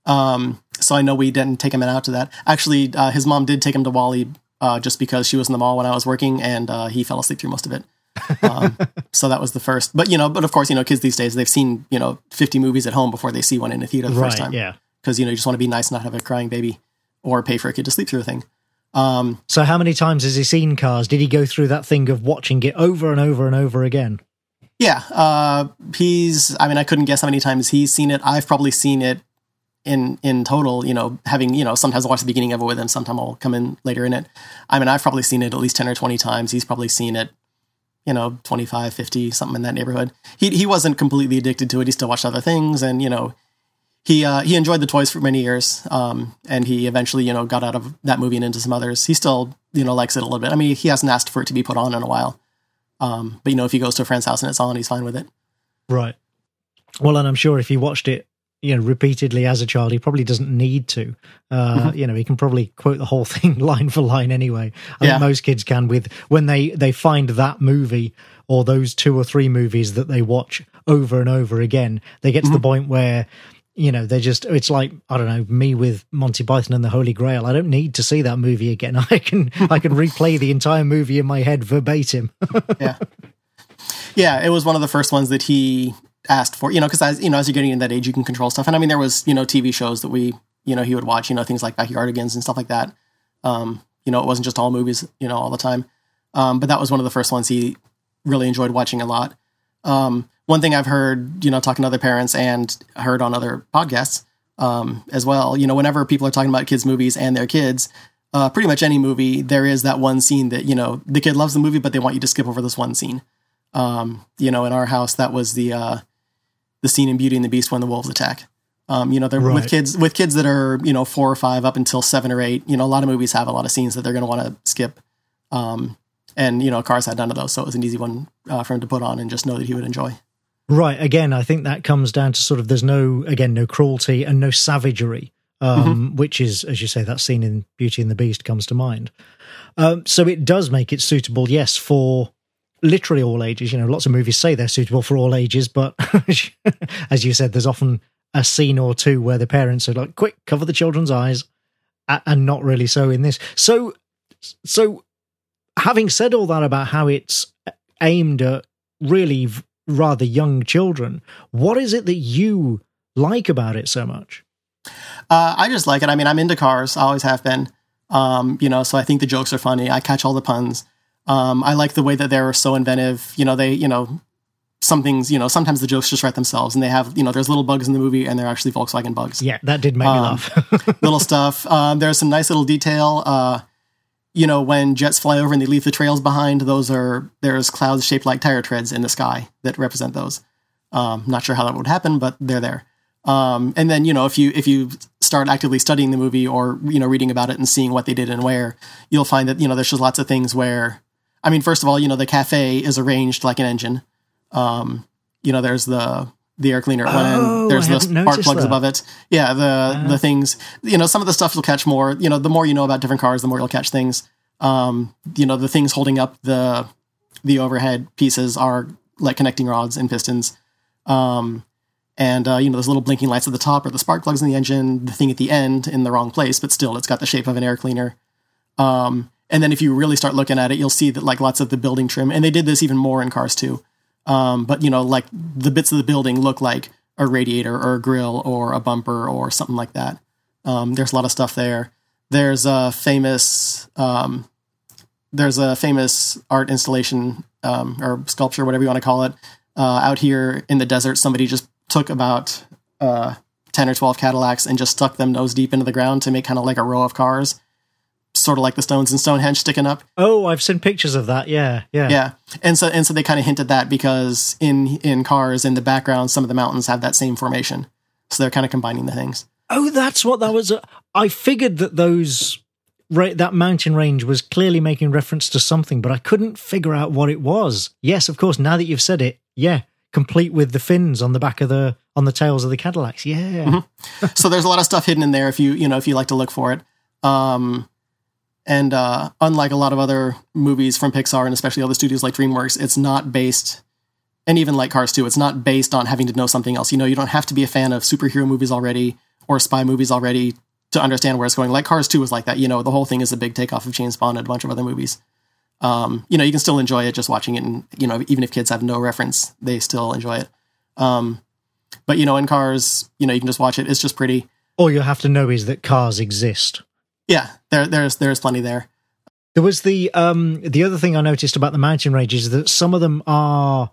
Speaker 2: Um, so I know we didn't take him out to that. Actually, uh, his mom did take him to WALL-E uh, just because she was in the mall when I was working, and uh, he fell asleep through most of it. Um, so that was the first. But, you know, but of course, you know, kids these days, they've seen, you know, fifty movies at home before they see one in a theater the
Speaker 1: right,
Speaker 2: first time.
Speaker 1: Yeah.
Speaker 2: Because, you know, you just want to be nice and not have a crying baby or pay for a kid to sleep through a thing. Um,
Speaker 1: so how many times has he seen Cars? Did he go through that thing of watching it over and over and over again?
Speaker 2: Yeah. Uh, he's, I mean, I couldn't guess how many times he's seen it. I've probably seen it in in total, you know, having, you know, sometimes I'll watch the beginning of it with him, sometimes I'll come in later in it. I mean, I've probably seen it at least ten or twenty times. He's probably seen it, you know, twenty-five, fifty, something in that neighborhood. He he wasn't completely addicted to it. He still watched other things, and, you know, he uh, he enjoyed the toys for many years, um, and he eventually, you know, got out of that movie and into some others. He still, you know, likes it a little bit. I mean, he hasn't asked for it to be put on in a while. Um, but, you know, if he goes to a friend's house and it's on, he's fine with it.
Speaker 1: Right. Well, and I'm sure if he watched it, you know, repeatedly as a child, he probably doesn't need to. Uh, mm-hmm. You know, he can probably quote the whole thing line for line anyway. I yeah. think most kids can with when they, they find that movie or those two or three movies that they watch over and over again. They get to mm-hmm. the point where, you know, they're just, it's like, I don't know, me with Monty Python and the Holy Grail. I don't need to see that movie again. I can, I can replay the entire movie in my head verbatim.
Speaker 2: yeah. Yeah. It was one of the first ones that he asked for, you know, because as you know, as you're getting in that age, you can control stuff. And I mean, there was, you know, T V shows that we, you know, he would watch, you know, things like Backyardigans and stuff like that. Um, you know, it wasn't just all movies, you know, all the time. Um, but that was one of the first ones he really enjoyed watching a lot. Um, one thing I've heard, you know, talking to other parents and heard on other podcasts, um, as well, you know, whenever people are talking about kids' movies and their kids, uh, pretty much any movie, there is that one scene that, you know, the kid loves the movie, but they want you to skip over this one scene. Um, you know, in our house, that was the, uh, the scene in Beauty and the Beast when the wolves attack. Um, you know, they're right. with kids, with kids that are, you know, four or five up until seven or eight, you know, a lot of movies have a lot of scenes that they're going to want to skip. Um, and, you know, Cars had none of those. So it was an easy one uh, for him to put on and just know that he would enjoy.
Speaker 1: Right. Again, I think that comes down to sort of, there's no, again, no cruelty and no savagery, um, mm-hmm. which is, as you say, that scene in Beauty and the Beast comes to mind. Um, so it does make it suitable, yes, for literally all ages. You know, lots of movies say they're suitable for all ages, but as you said, there's often a scene or two where the parents are like, quick, cover the children's eyes, and not really so in this. So, so having said all that about how it's aimed at really rather young children, what is it that you like about it so much?
Speaker 2: Uh, I just like it. I mean, I'm into Cars. I always have been. Um, you know, so I think the jokes are funny. I catch all the puns. Um, I like the way that they're so inventive. You know, they, you know, some things, you know, sometimes the jokes just write themselves, and they have, you know, there's little bugs in the movie and they're actually Volkswagen bugs.
Speaker 1: Yeah, that did make
Speaker 2: um,
Speaker 1: me laugh.
Speaker 2: Little stuff. Um, there's some nice little detail. Uh, you know, when jets fly over and they leave the trails behind, those are, there's clouds shaped like tire treads in the sky that represent those. Um, not sure how that would happen, but they're there. Um, and then, you know, if you, if you start actively studying the movie or, you know, reading about it and seeing what they did and where, you'll find that, you know, there's just lots of things where, I mean, first of all, you know, the cafe is arranged like an engine. Um, you know, there's the the air cleaner at one
Speaker 1: Oh,
Speaker 2: end. There's
Speaker 1: I
Speaker 2: the
Speaker 1: hadn't
Speaker 2: spark
Speaker 1: noticed
Speaker 2: plugs
Speaker 1: that.
Speaker 2: above it. Yeah, the the things. You know, some of the stuff you'll catch more. You know, the more you know about different cars, the more you'll catch things. Um, you know, the things holding up the the overhead pieces are like connecting rods and pistons. Um, and uh, you know, those little blinking lights at the top are the spark plugs in the engine. The thing at the end in the wrong place, but still, it's got the shape of an air cleaner. Um, and then if you really start looking at it, you'll see that like lots of the building trim, and they did this even more in Cars two. Um, but you know, like the bits of the building look like a radiator or a grill or a bumper or something like that. Um, there's a lot of stuff there. There's a famous, um, there's a famous art installation, um, or sculpture, whatever you want to call it, uh, out here in the desert. Somebody just took about, uh, ten or twelve Cadillacs and just stuck them nose deep into the ground to make kind of like a row of cars, sort of like the stones in Stonehenge sticking up.
Speaker 1: Oh, I've seen pictures of that. Yeah, yeah,
Speaker 2: yeah. And so, and so they kind of hinted that because in in Cars in the background, some of the mountains have that same formation, so they're kind of combining the things.
Speaker 1: Oh, that's what that was. I figured that those ra- that mountain range was clearly making reference to something, but I couldn't figure out what it was. Yes, of course. Now that you've said it, yeah, complete with the fins on the back of the on the tails of the Cadillacs. Yeah.
Speaker 2: Mm-hmm. So there's a lot of stuff hidden in there if you you know if you like to look for it. Um, and uh, unlike a lot of other movies from Pixar and especially other studios like DreamWorks, it's not based. And even like Cars two, it's not based on having to know something else. You know, you don't have to be a fan of superhero movies already or spy movies already to understand where it's going. Like Cars two was like that. You know, the whole thing is a big takeoff of James Bond and a bunch of other movies. Um, you know, you can still enjoy it just watching it. And, you know, even if kids have no reference, they still enjoy it. Um, but, you know, in Cars, you know, you can just watch it. It's just pretty.
Speaker 1: All you have to know is that cars exist.
Speaker 2: Yeah, there, there's there's plenty there.
Speaker 1: There was the um, the other thing I noticed about the mountain ranges is that some of them are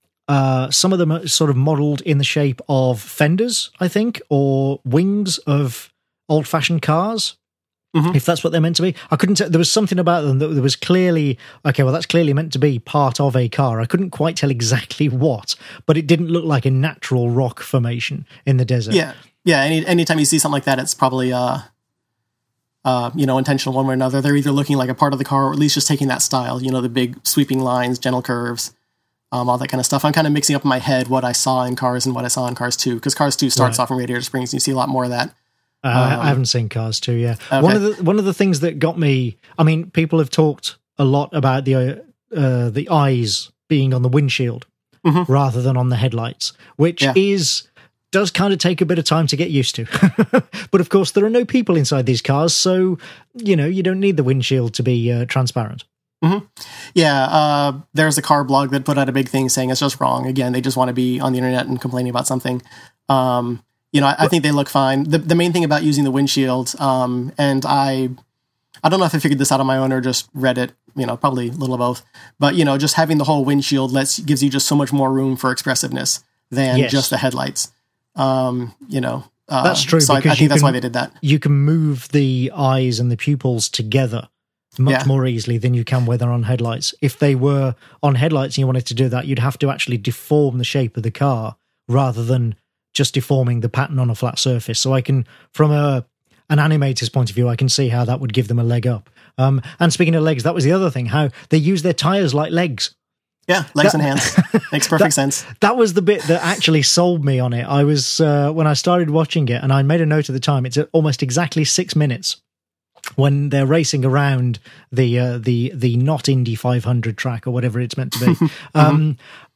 Speaker 1: uh, some of them are sort of modelled in the shape of fenders, I think, or wings of old-fashioned cars. Mm-hmm. If that's what they're meant to be. I couldn't tell. There was something about them that there was clearly, okay, well, that's clearly meant to be part of a car. I couldn't quite tell exactly what, but it didn't look like a natural rock formation in the desert.
Speaker 2: Yeah. Yeah. Any anytime you see something like that, it's probably, uh, uh, you know, intentional one way or another. They're either looking like a part of the car or at least just taking that style, you know, the big sweeping lines, gentle curves, um, all that kind of stuff. I'm kind of mixing up in my head what I saw in Cars and what I saw in Cars two, because Cars two starts
Speaker 1: right.
Speaker 2: off in Radiator Springs and you see a lot more of that.
Speaker 1: Uh, um, I haven't seen Cars two, yeah.
Speaker 2: Okay.
Speaker 1: One of the one of the things that got me, I mean, people have talked a lot about the uh, uh, the eyes being on the windshield mm-hmm. rather than on the headlights, which yeah. is does kind of take a bit of time to get used to. But of course, there are no people inside these cars, so you know you don't need the windshield to be uh, transparent.
Speaker 2: Mm-hmm. Yeah, uh, there's a car blog that put out a big thing saying it's just wrong. Again, they just want to be on the internet and complaining about something. Um, You know, I, I think they look fine. The the main thing about using the windshield, um, and I, I don't know if I figured this out on my own or just read it. You know, probably a little of both. But you know, just having the whole windshield lets gives you just so much more room for expressiveness than yes. just the headlights. Um, you know, uh,
Speaker 1: that's true.
Speaker 2: So I, I think that's
Speaker 1: can,
Speaker 2: why they did that.
Speaker 1: You can move the eyes and the pupils together much yeah. more easily than you can when they're on headlights. If they were on headlights and you wanted to do that, you'd have to actually deform the shape of the car rather than just deforming the pattern on a flat surface. So I can, from a an animator's point of view, I can see how that would give them a leg up. Um, and speaking of legs, that was the other thing, how they use their tires like legs.
Speaker 2: Yeah, legs that, and hands. Makes perfect
Speaker 1: that,
Speaker 2: sense.
Speaker 1: That was the bit that actually sold me on it. I was, uh, when I started watching it, and I made a note at the time, it's almost exactly six minutes when they're racing around the uh, the the not Indy five hundred track or whatever it's meant to be. mm-hmm. um,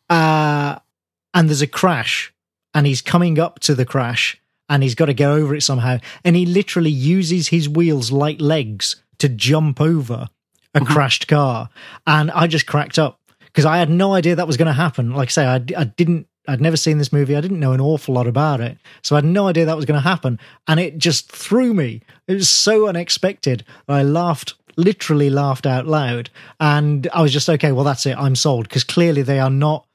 Speaker 1: uh, and there's a crash. And he's coming up to the crash and he's got to get over it somehow. And he literally uses his wheels like legs to jump over a mm-hmm. crashed car. And I just cracked up because I had no idea that was going to happen. Like I say, I, I didn't, I'd never seen this movie. I didn't know an awful lot about it. So I had no idea that was going to happen. And it just threw me. It was so unexpected. I laughed, literally laughed out loud. And I was just, okay, well, that's it. I'm sold. Because clearly they are not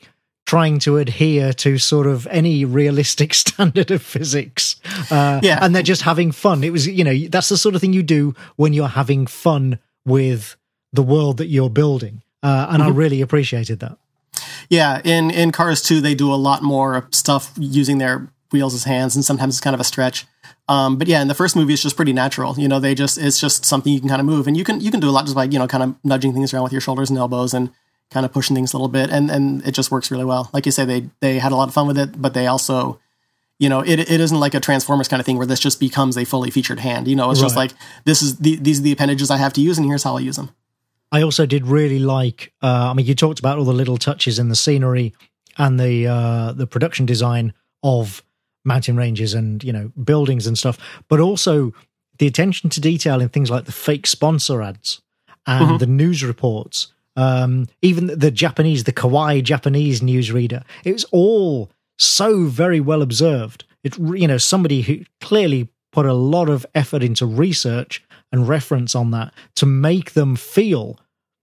Speaker 1: trying to adhere to sort of any realistic standard of physics. Uh,
Speaker 2: yeah.
Speaker 1: And they're just having fun. It was, you know, that's the sort of thing you do when you're having fun with the world that you're building. Uh, and mm-hmm. I really appreciated that.
Speaker 2: Yeah. In, in Cars two, they do a lot more stuff using their wheels as hands, and sometimes it's kind of a stretch. Um, but yeah, in the first movie, it's just pretty natural. You know, they just, it's just something you can kind of move, and you can, you can do a lot just by, you know, kind of nudging things around with your shoulders and elbows and kind of pushing things a little bit, and and it just works really well. Like you say, they they had a lot of fun with it, but they also, you know, it it isn't like a Transformers kind of thing where this just becomes a fully featured hand. You know, it's right. just like this is the, these are the appendages I have to use, and here's how I use them.
Speaker 1: I also did really like. Uh, I mean, you talked about all the little touches in the scenery and the uh, the production design of mountain ranges and, you know, buildings and stuff, but also the attention to detail in things like the fake sponsor ads and mm-hmm. the news reports, um, even the, the Japanese, the kawaii Japanese newsreader. It was all so very well observed. It, you know, somebody who clearly put a lot of effort into research and reference on that to make them feel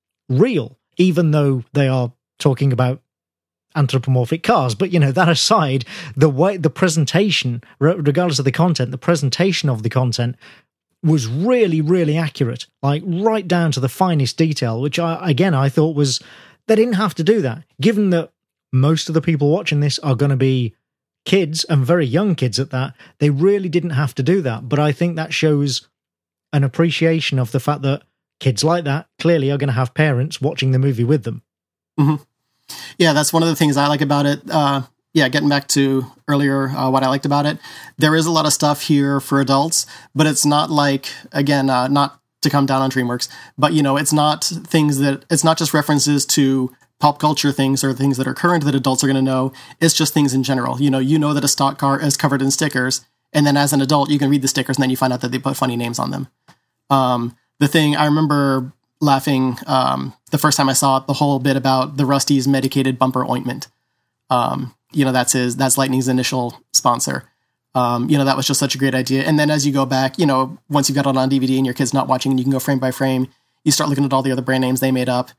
Speaker 1: real, even though they are talking about anthropomorphic cars. But, you know, that aside, the way the presentation, regardless of the content, the presentation of the content was really, really accurate, like right down to the finest detail, which I, again, I thought was, they didn't have to do that, given that most of the people watching this are going to be kids and very young kids at that. They really didn't have to do that. But I think that shows an appreciation of the fact that kids like that clearly are going to have parents watching the movie with them.
Speaker 2: Mm-hmm. Yeah, that's one of the things I like about it. Uh, yeah, getting back to earlier, uh, what I liked about it, there is a lot of stuff here for adults, but it's not like, again, uh, not to come down on DreamWorks, but, you know, it's not things that, it's not just references to pop culture things or things that are current that adults are going to know. It's just things in general. You know, you know that a stock car is covered in stickers, and then as an adult, you can read the stickers, and then you find out that they put funny names on them. Um, the thing, I remember laughing um, the first time I saw it, the whole bit about the Rusty's medicated bumper ointment. Um, you know, that's his, that's Lightning's initial sponsor. Um, you know, that was just such a great idea. And then as you go back, you know, once you've got it on D V D and your kid's not watching, and you can go frame by frame, you start looking at all the other brand names they made up,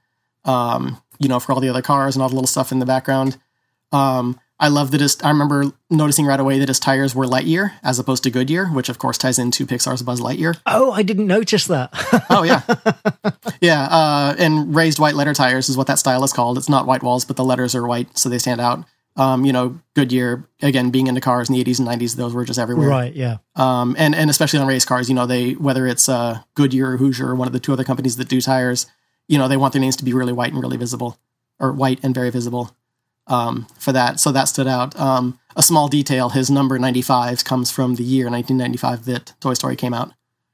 Speaker 2: um, you know, for all the other cars and all the little stuff in the background. Um, I love that his, I remember noticing right away that his tires were Lightyear as opposed to Goodyear, which of course ties into Pixar's Buzz Lightyear.
Speaker 1: Oh, I didn't notice that.
Speaker 2: Oh, yeah. Yeah, uh, and raised white letter tires is what that style is called. It's not white walls, but the letters are white, so they stand out. Um, you know, Goodyear, again, being into cars in the eighties and nineties, those were just everywhere.
Speaker 1: Right, yeah.
Speaker 2: Um, and, and especially on race cars, you know, they, whether it's uh, Goodyear or Hoosier or one of the two other companies that do tires, you know, they want their names to be really white and really visible, or white and very visible. Um, for that. So that stood out. Um, a small detail, his number ninety-five comes from the year nineteen ninety-five that Toy Story came out.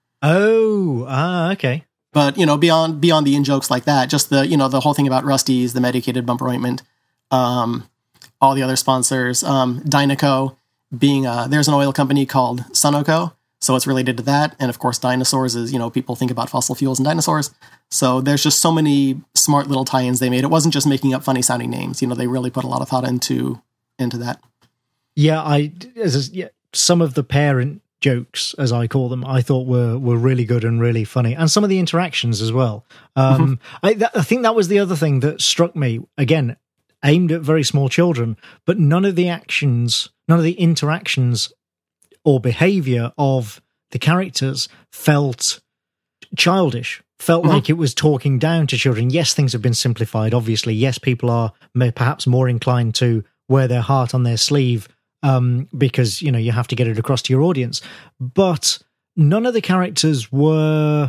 Speaker 1: Oh, ah, okay.
Speaker 2: But, you know, beyond beyond the in-jokes like that, just the, you know, the whole thing about Rusty's, the medicated bumper ointment, um, all the other sponsors, um, Dynaco being, uh, there's an oil company called Sunoco, so it's related to that. And of course, dinosaurs is, you know, people think about fossil fuels and dinosaurs. So there's just so many smart little tie-ins they made. It wasn't just making up funny sounding names. You know, they really put a lot of thought into into that.
Speaker 1: Yeah, I as a, yeah, some of the parent jokes, as I call them, I thought were were really good and really funny, and some of the interactions as well. Um, mm-hmm. I, that, I think that was the other thing that struck me. Again, aimed at very small children, but none of the actions, none of the interactions or behavior of the characters felt childish. Felt mm-hmm. like it was talking down to children. Yes, things have been simplified, obviously. Yes, people are may, perhaps more inclined to wear their heart on their sleeve um, because, you know, you have to get it across to your audience. But none of the characters were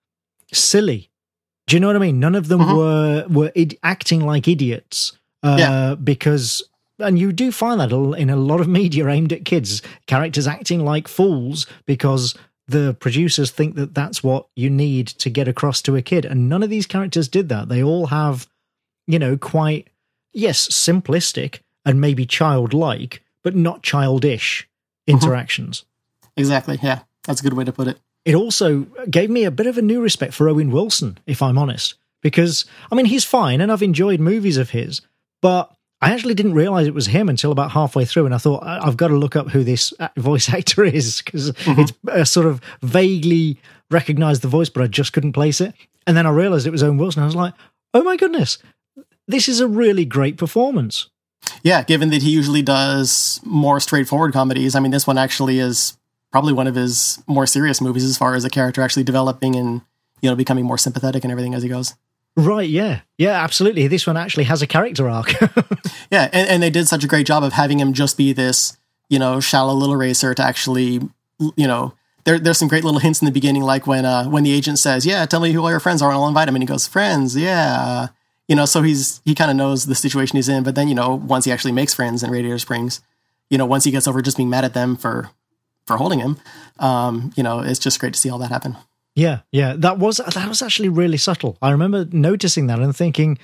Speaker 1: silly. Do you know what I mean? None of them mm-hmm. were were id- acting like idiots uh, yeah. because... And you do find that in a lot of media aimed at kids, characters acting like fools because the producers think that that's what you need to get across to a kid. And none of these characters did that. They all have, you know, quite, yes, simplistic and maybe childlike, but not childish interactions.
Speaker 2: Mm-hmm. Exactly, yeah. That's a good way to put it.
Speaker 1: It also gave me a bit of a new respect for Owen Wilson, if I'm honest. Because, I mean, he's fine, and I've enjoyed movies of his, but I actually didn't realize it was him until about halfway through, and I thought, I've got to look up who this voice actor is, because mm-hmm. it's uh, sort of vaguely recognized the voice, but I just couldn't place it. And then I realized it was Owen Wilson. I was like, oh my goodness, this is a really great performance.
Speaker 2: Yeah, given that he usually does more straightforward comedies, I mean, this one actually is probably one of his more serious movies as far as a character actually developing and, you know, becoming more sympathetic and everything as he goes.
Speaker 1: Right, yeah. Yeah, absolutely. This one actually has a character arc.
Speaker 2: Yeah, and, and they did such a great job of having him just be this, you know, shallow little racer to actually, you know, there, there's some great little hints in the beginning, like when uh, when the agent says, yeah, tell me who all your friends are and I'll invite him. And he goes, friends, yeah. You know, so he's he kind of knows the situation he's in. But then, you know, once he actually makes friends in Radiator Springs, you know, once he gets over just being mad at them for for holding him, um, you know, it's just great to see all that happen.
Speaker 1: Yeah, yeah, that was that was actually really subtle. I remember noticing that and thinking,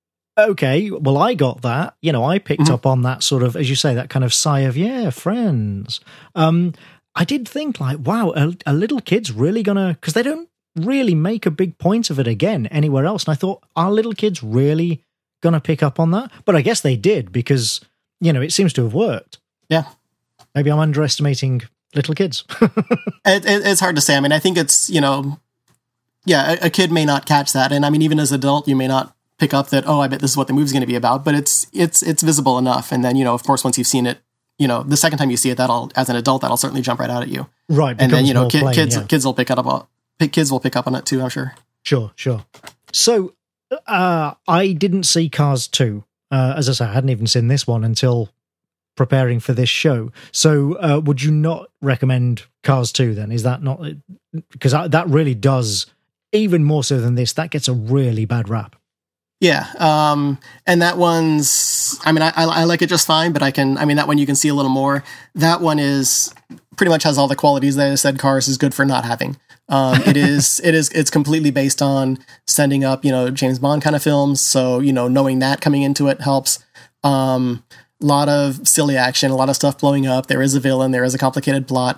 Speaker 1: okay, well, I got that. You know, I picked mm-hmm. up on that sort of, as you say, that kind of sigh of, yeah, friends. Um, I did think like, wow, a, a little kid's really gonna, because they don't really make a big point of it again anywhere else. And I thought, are little kids really gonna pick up on that? But I guess they did, because, you know, it seems to have worked.
Speaker 2: Yeah.
Speaker 1: Maybe I'm underestimating little kids.
Speaker 2: it, it, it's hard to say. I mean, I think it's, you know, yeah, a, a kid may not catch that. And I mean, even as an adult, you may not pick up that, oh, I bet this is what the movie's going to be about, but it's, it's, it's visible enough. And then, you know, of course, once you've seen it, you know, the second time you see it, that'll, as an adult, that'll certainly jump right out at you.
Speaker 1: Right.
Speaker 2: And then, you know, kid,
Speaker 1: plain,
Speaker 2: kids,
Speaker 1: yeah.
Speaker 2: kids will pick up, on, kids will pick up on it too, I'm sure.
Speaker 1: Sure, sure. So, uh, I didn't see Cars two. Uh, as I say, I hadn't even seen this one until preparing for this show. So uh, would you not recommend Cars two then? Is that not... Because that really does, even more so than this, that gets a really bad rap.
Speaker 2: Yeah. Um, and that one's... I mean, I, I like it just fine, but I can... I mean, that one you can see a little more. That one is... pretty much has all the qualities that I said Cars is good for not having. Um, it is... it is... It's completely based on sending up, you know, James Bond kind of films. So, you know, knowing that coming into it helps. Um... A lot of silly action, a lot of stuff blowing up. There is a villain. There is a complicated plot.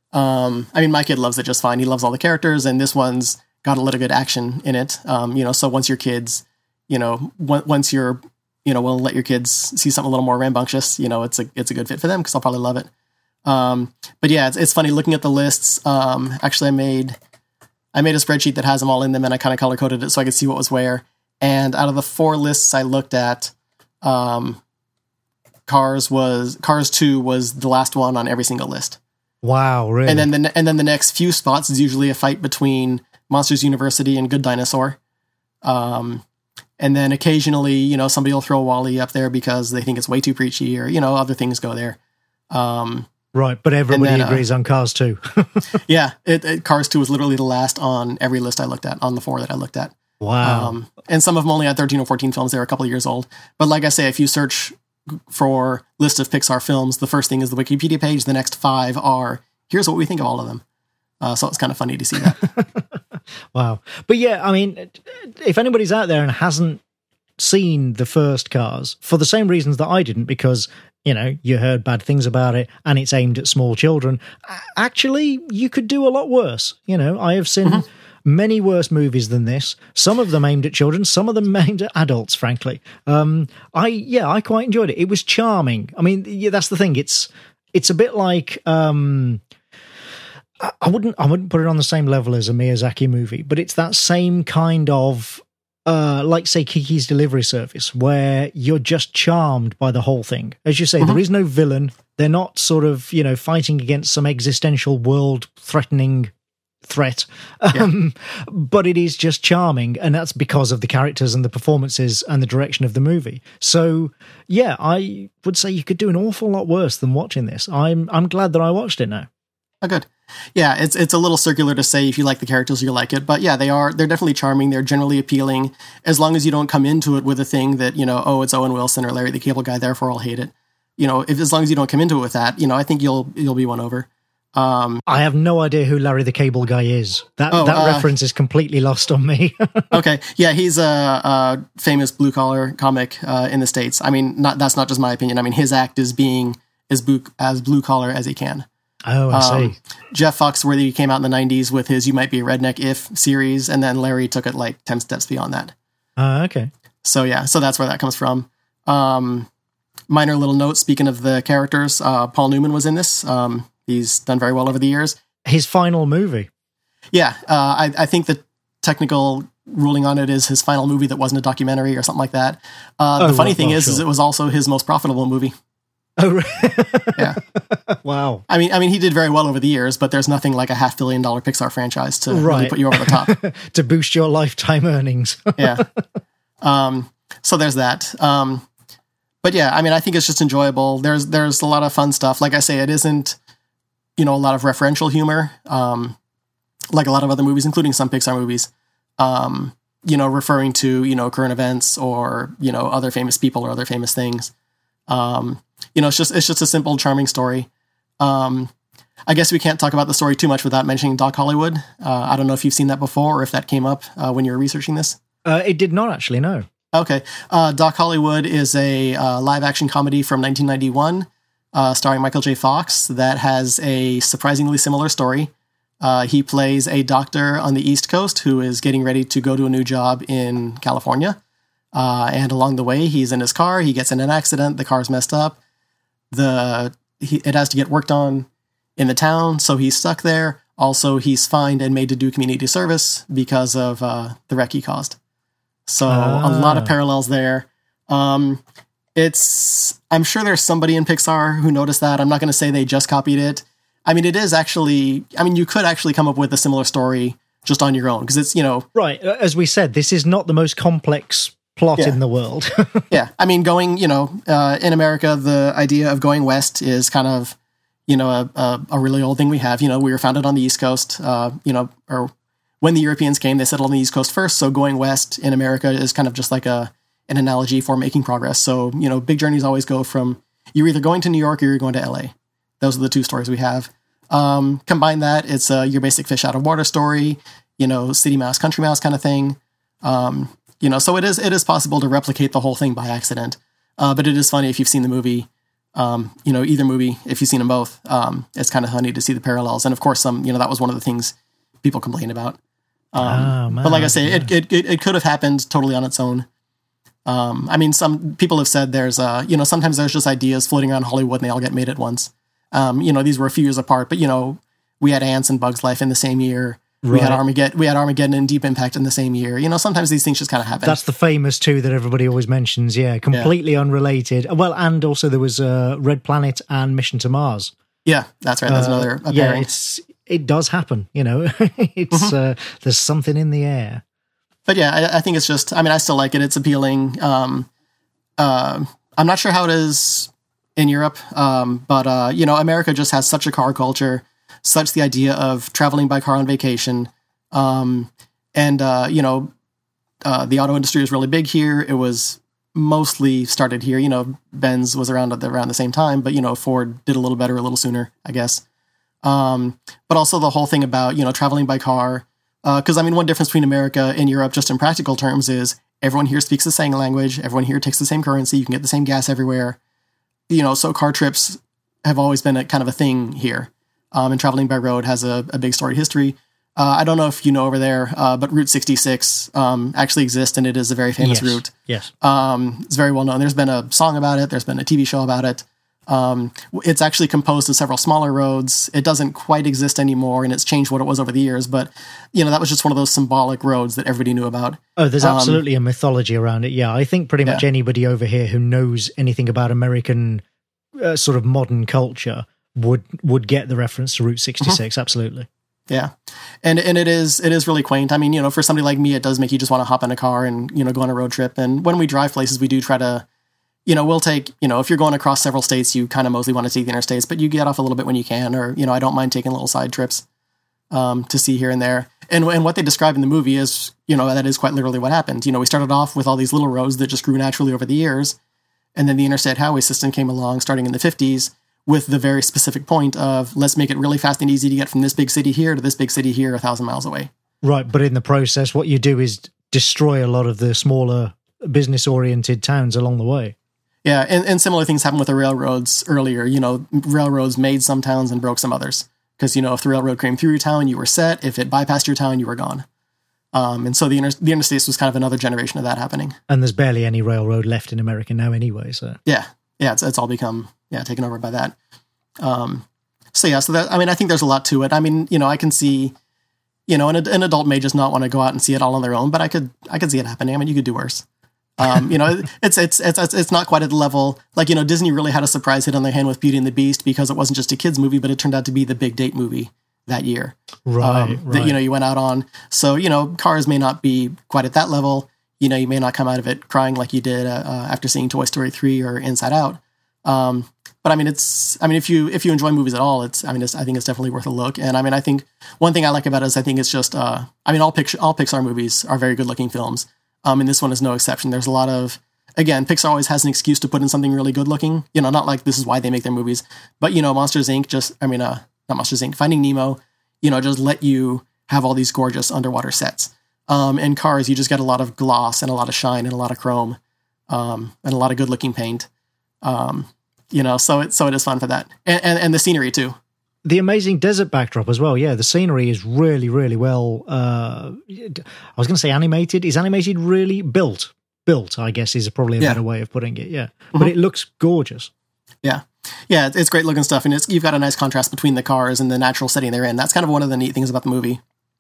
Speaker 2: Um, I mean, my kid loves it just fine. He loves all the characters, and this one's got a lot of good action in it. Um, you know, so once your kids, you know, once you're, you know, we'll let your kids see something a little more rambunctious, you know, it's a it's a good fit for them because they'll probably love it. Um, but yeah, it's, it's funny looking at the lists. Um, actually, I made I made a spreadsheet that has them all in them, and I kind of color coded it so I could see what was where. And out of the four lists I looked at, um, Cars was Cars two was the last one on every single list.
Speaker 1: Wow, really?
Speaker 2: And then the and then the next few spots is usually a fight between Monsters University and Good Dinosaur. Um, and then occasionally, you know, somebody will throw WALL-E up there because they think it's way too preachy, or you know, other things go there. Um,
Speaker 1: right, but everybody
Speaker 2: then,
Speaker 1: agrees
Speaker 2: uh,
Speaker 1: on Cars two.
Speaker 2: yeah, it, it, Cars two was literally the last on every list I looked at, on the four that I looked at.
Speaker 1: Wow.
Speaker 2: Um, and some of them only had thirteen or fourteen films. They were a couple of years old. But like I say, if you search for list of Pixar films, the first thing is the Wikipedia page. The next five are, here's what we think of all of them. Uh, so it's kind of funny to see that.
Speaker 1: Wow. But yeah, I mean, if anybody's out there and hasn't seen the first Cars, for the same reasons that I didn't, because, you know, you heard bad things about it and it's aimed at small children, actually, you could do a lot worse. You know, I have seen... Mm-hmm. many worse movies than this. Some of them aimed at children, some of them aimed at adults, frankly. Um, I, yeah, I quite enjoyed it. It was charming. I mean, yeah, that's the thing. It's, it's a bit like, um, I, I wouldn't, I wouldn't put it on the same level as a Miyazaki movie, but it's that same kind of, uh, like say Kiki's Delivery Service, where you're just charmed by the whole thing. As you say, mm-hmm. there is no villain. They're not sort of, you know, fighting against some existential world threatening threat, um, yeah. but it is just charming, and that's because of the characters and the performances and the direction of the movie. So yeah, I would say you could do an awful lot worse than watching this. I'm I'm glad that I watched it now.
Speaker 2: Oh, good. Yeah, it's it's a little circular to say if you like the characters, you like it, but yeah, they are they're definitely charming. They're generally appealing, as long as you don't come into it with a thing that, you know, oh, it's Owen Wilson or Larry the Cable Guy, therefore I'll hate it. You know, if as long as you don't come into it with that, you know, I think you'll you'll be won over. Um,
Speaker 1: I have no idea who Larry the Cable Guy is. That
Speaker 2: oh,
Speaker 1: that
Speaker 2: uh,
Speaker 1: reference is completely lost on me.
Speaker 2: Okay, yeah, he's a, a famous blue collar comic uh, in the States. I mean, not that's not just my opinion. I mean, his act is being as blue as blue collar as he can.
Speaker 1: Oh, I
Speaker 2: um,
Speaker 1: see.
Speaker 2: Jeff Foxworthy came out in the nineties with his "You Might Be a Redneck If" series, and then Larry took it like ten steps beyond that.
Speaker 1: Oh, uh, okay.
Speaker 2: So yeah, so that's where that comes from. Um, minor little note. Speaking of the characters, uh, Paul Newman was in this. Um, He's done very well over the years.
Speaker 1: His final movie.
Speaker 2: Yeah, uh, I, I think the technical ruling on it is his final movie that wasn't a documentary or something like that. Uh, oh, the funny well, thing well, is, sure. is it was also his most profitable movie.
Speaker 1: Oh, really?
Speaker 2: Yeah.
Speaker 1: Wow.
Speaker 2: I mean, I mean, he did very well over the years, but there's nothing like a half billion dollar Pixar franchise to
Speaker 1: right.
Speaker 2: really put you over the top.
Speaker 1: To boost your lifetime earnings.
Speaker 2: Yeah. Um, so there's that. Um, but yeah, I mean, I think it's just enjoyable. There's there's a lot of fun stuff. Like I say, it isn't, you know, a lot of referential humor, um, like a lot of other movies, including some Pixar movies. Um, you know, referring to, you know, current events or, you know, other famous people or other famous things. Um, you know, it's just, it's just a simple, charming story. Um, I guess we can't talk about the story too much without mentioning Doc Hollywood. Uh, I don't know if you've seen that before or if that came up uh, when you were researching this.
Speaker 1: Uh, it did not actually, no.
Speaker 2: Okay. Uh, Doc Hollywood is a uh, live-action comedy from nineteen ninety-one uh, starring Michael J. Fox that has a surprisingly similar story. Uh, he plays a doctor on the East Coast who is getting ready to go to a new job in California. Uh, and along the way, he's in his car. He gets in an accident. The car's messed up. The he, It has to get worked on in the town, so he's stuck there. Also, he's fined and made to do community service because of uh, the wreck he caused. So ah. a lot of parallels there. Um, it's I'm sure there's somebody in Pixar who noticed that. I'm not going to say they just copied it. I mean, it is actually, I mean, you could actually come up with a similar story just on your own because it's, you know.
Speaker 1: Right. As we said, this is not the most complex plot yeah. in the world.
Speaker 2: yeah. I mean, going, you know, uh, in America, the idea of going west is kind of, you know, a, a, a really old thing we have. You know, we were founded on the East Coast, uh, you know, or when the Europeans came, they settled on the East Coast first. So going west in America is kind of just like a an analogy for making progress. So, you know, big journeys always go from, you're either going to New York or you're going to L A. Those are the two stories we have. Um, combine that, it's uh, your basic fish out of water story, you know, city mouse, country mouse kind of thing. Um, you know, so it is it is possible to replicate the whole thing by accident. Uh, but it is funny if you've seen the movie, um, you know, either movie, if you've seen them both, um, it's kind of funny to see the parallels. And of course, some, you know, that was one of the things people complained about. Um, oh, man, but like I say, yeah. it, it, it, it could have happened totally on its own. Um, I mean, some people have said there's, uh, you know, sometimes there's just ideas floating around Hollywood and they all get made at once. Um, you know, these were a few years apart, but, you know, we had Ants and Bugs Life in the same year. Right. We had Armageddon, we had Armageddon and Deep Impact in the same year. You know, sometimes these things just kind of happen.
Speaker 1: That's the famous two that everybody always mentions. Yeah. Completely yeah. unrelated. Well, and also there was uh, Red Planet and Mission to Mars.
Speaker 2: Yeah, that's right. That's uh, another a
Speaker 1: Yeah, it's, it does happen, you know, it's, mm-hmm. uh, there's something in the air.
Speaker 2: But yeah, I, I think it's just, I mean, I still like it. It's appealing. Um, uh, I'm not sure how it is in Europe, um, but, uh, you know, America just has such a car culture, such the idea of traveling by car on vacation. Um, and, uh, you know, uh, the auto industry is really big here. It was mostly started here. You know, Benz was around at the, around the same time, but, you know, Ford did a little better a little sooner, I guess. Um, but also the whole thing about, you know, traveling by car. Because, uh, I mean, one difference between America and Europe, just in practical terms, is everyone here speaks the same language. Everyone here takes the same currency. You can get the same gas everywhere. You know, so car trips have always been a kind of a thing here. Um, and traveling by road has a, a big storied history. Uh, I don't know if you know over there, uh, but Route sixty-six um, actually exists, and it is a very famous
Speaker 1: yes.
Speaker 2: route.
Speaker 1: Yes.
Speaker 2: Um, it's very well known. There's been a song about it. There's been a T V show about it. Um, it's actually composed of several smaller roads. It doesn't quite exist anymore, and it's changed what it was over the years. But, you know, that was just one of those symbolic roads that everybody knew about.
Speaker 1: Oh, there's absolutely um, a mythology around it. Yeah, I think pretty much yeah. anybody over here who knows anything about American uh, sort of modern culture would would get the reference to Route sixty-six. Mm-hmm. Absolutely.
Speaker 2: Yeah. And and it is it is really quaint. I mean, you know, for somebody like me, it does make you just want to hop in a car and, you know, go on a road trip. And when we drive places, we do try to, you know, we'll take, you know, if you're going across several states, you kind of mostly want to see the interstates, but you get off a little bit when you can, or, you know, I don't mind taking little side trips um, to see here and there. And, and what they describe in the movie is, you know, that is quite literally what happened. You know, we started off with all these little roads that just grew naturally over the years. And then the interstate highway system came along starting in the fifties with the very specific point of let's make it really fast and easy to get from this big city here to this big city here a thousand miles away.
Speaker 1: Right. But in the process, what you do is destroy a lot of the smaller business oriented towns along the way.
Speaker 2: Yeah, and, and similar things happened with the railroads earlier. You know, railroads made some towns and broke some others. Because, you know, if the railroad came through your town, you were set. If it bypassed your town, you were gone. Um, and so the, inter- the interstates was kind of another generation of that happening.
Speaker 1: And there's barely any railroad left in America now anyway, so...
Speaker 2: Yeah, yeah, it's, it's all become, yeah, taken over by that. Um, so, yeah, so that, I mean, I think there's a lot to it. I mean, you know, I can see, you know, an, an adult may just not want to go out and see it all on their own, but I could, I could see it happening. I mean, you could do worse. um, you know, it's, it's, it's, it's not quite at the level, like, you know, Disney really had a surprise hit on their hand with Beauty and the Beast because it wasn't just a kid's movie, but it turned out to be the big date movie that year.
Speaker 1: Right,
Speaker 2: um,
Speaker 1: right.
Speaker 2: That, you know, you went out on. So, you know, Cars may not be quite at that level. You know, you may not come out of it crying like you did uh, uh, after seeing Toy Story three or Inside Out. Um, but I mean, it's, I mean, if you, if you enjoy movies at all, it's, I mean, it's, I think it's definitely worth a look. And I mean, I think one thing I like about it is I think it's just, uh, I mean, all picture, all Pixar movies are very good looking films. Um, and this one is no exception. There's a lot of, again, Pixar always has an excuse to put in something really good looking, you know, not like this is why they make their movies, but you know, Monsters Incorporated just, I mean, uh, not Monsters Incorporated, Finding Nemo, you know, just let you have all these gorgeous underwater sets. Um, and Cars, you just get a lot of gloss and a lot of shine and a lot of chrome, um, and a lot of good looking paint. Um, you know, so it, so it is fun for that. And, and, and the scenery too.
Speaker 1: The amazing desert backdrop as well. Yeah, the scenery is really, really well, uh, I was going to say animated. Is animated really built? Built, I guess, is probably a
Speaker 2: yeah.
Speaker 1: better way of putting it. Yeah.
Speaker 2: Mm-hmm.
Speaker 1: But it looks gorgeous.
Speaker 2: Yeah. Yeah, it's great looking stuff. And it's, you've got a nice contrast between the cars and the natural setting they're in. That's kind of one of the neat things about the movie.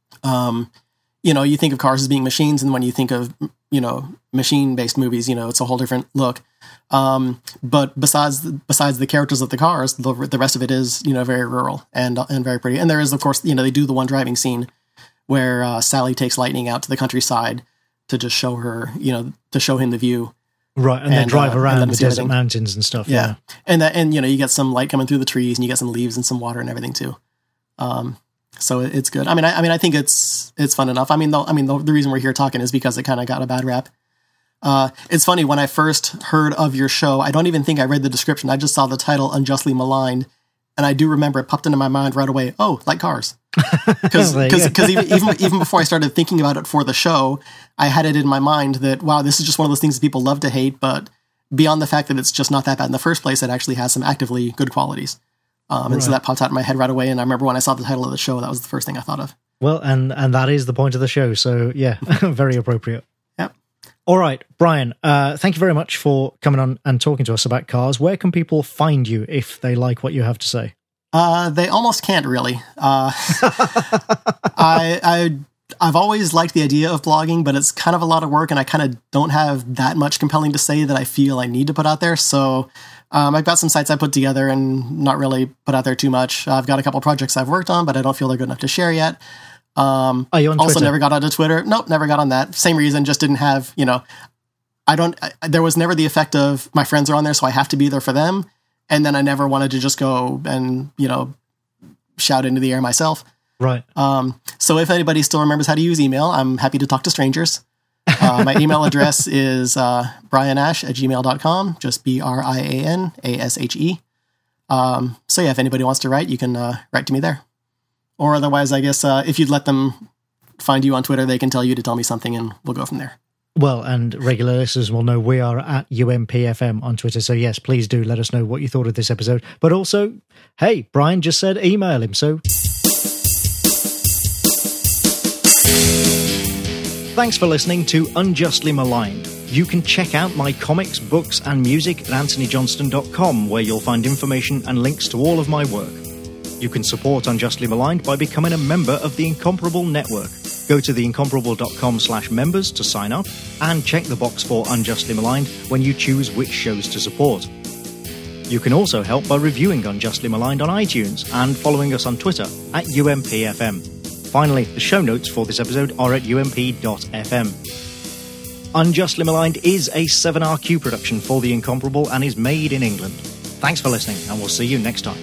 Speaker 2: Um, you know, you think of cars as being machines, and when you think of, you know, machine-based movies, you know, it's a whole different look. Um, but besides besides the characters of the cars, the, the rest of it is, you know, very rural and and very pretty. And there is, of course, you know, they do the one driving scene where uh, Sally takes Lightning out to the countryside to just show her, you know, to show him the view.
Speaker 1: Right, and, and then drive uh, around the desert everything. mountains and stuff.
Speaker 2: Yeah.
Speaker 1: yeah,
Speaker 2: and that, and you know, you get some light coming through the trees, and you get some leaves and some water and everything too. Um, so it's good. I mean, I, I mean, I think it's it's fun enough. I mean, the, I mean, the, the reason we're here talking is because it kind of got a bad rap. Uh, it's funny, when I first heard of your show, I don't even think I read the description. I just saw the title, Unjustly Maligned, and I do remember it popped into my mind right away. Oh, like Cars. Because even, even even before I started thinking about it for the show, I had it in my mind that, wow, this is just one of those things that people love to hate, but beyond the fact that it's just not that bad in the first place, it actually has some actively good qualities. Um, and right. so that popped out in my head right away, and I remember when I saw the title of the show, that was the first thing I thought of.
Speaker 1: Well, and, and that is the point of the show, so yeah, very appropriate.
Speaker 2: Yep.
Speaker 1: All right, Brian, uh, thank you very much for coming on and talking to us about Cars. Where can people find you if they like what you have to say?
Speaker 2: Uh, they almost can't really. Uh, I, I, I've always liked the idea of blogging, but it's kind of a lot of work, and I kind of don't have that much compelling to say that I feel I need to put out there. So um, I've got some sites I put together and not really put out there too much. I've got a couple projects I've worked on, but I don't feel they're good enough to share yet. Um,
Speaker 1: Are you on
Speaker 2: also
Speaker 1: Twitter?
Speaker 2: Never got onto Twitter. Nope, never got on that. Same reason, just didn't have, you know, I don't, I, there was never the effect of my friends are on there, so I have to be there for them. And then I never wanted to just go and, you know, shout into the air myself.
Speaker 1: Right.
Speaker 2: Um, so if anybody still remembers how to use email, I'm happy to talk to strangers. Uh, my email address is uh, brianash at gmail dot com, just B R I A N A S H E. Um, so yeah, if anybody wants to write, you can uh, write to me there. Or otherwise, I guess uh, if you'd let them find you on Twitter, they can tell you to tell me something, and we'll go from there.
Speaker 1: Well, and regular listeners will know we are at U M P F M on Twitter. So yes, please do let us know what you thought of this episode. But also, hey, Brian just said email him, so... Thanks for listening to Unjustly Maligned. You can check out my comics, books, and music at anthony johnston dot com, where you'll find information and links to all of my work. You can support Unjustly Maligned by becoming a member of the Incomparable Network. Go to theincomparable.com slash members to sign up, and check the box for Unjustly Maligned when you choose which shows to support. You can also help by reviewing Unjustly Maligned on iTunes and following us on Twitter at U M P F M. Finally, the show notes for this episode are at U M P dot F M. Unjustly Maligned is a seven R Q production for The Incomparable and is made in England. Thanks for listening, and we'll see you next time.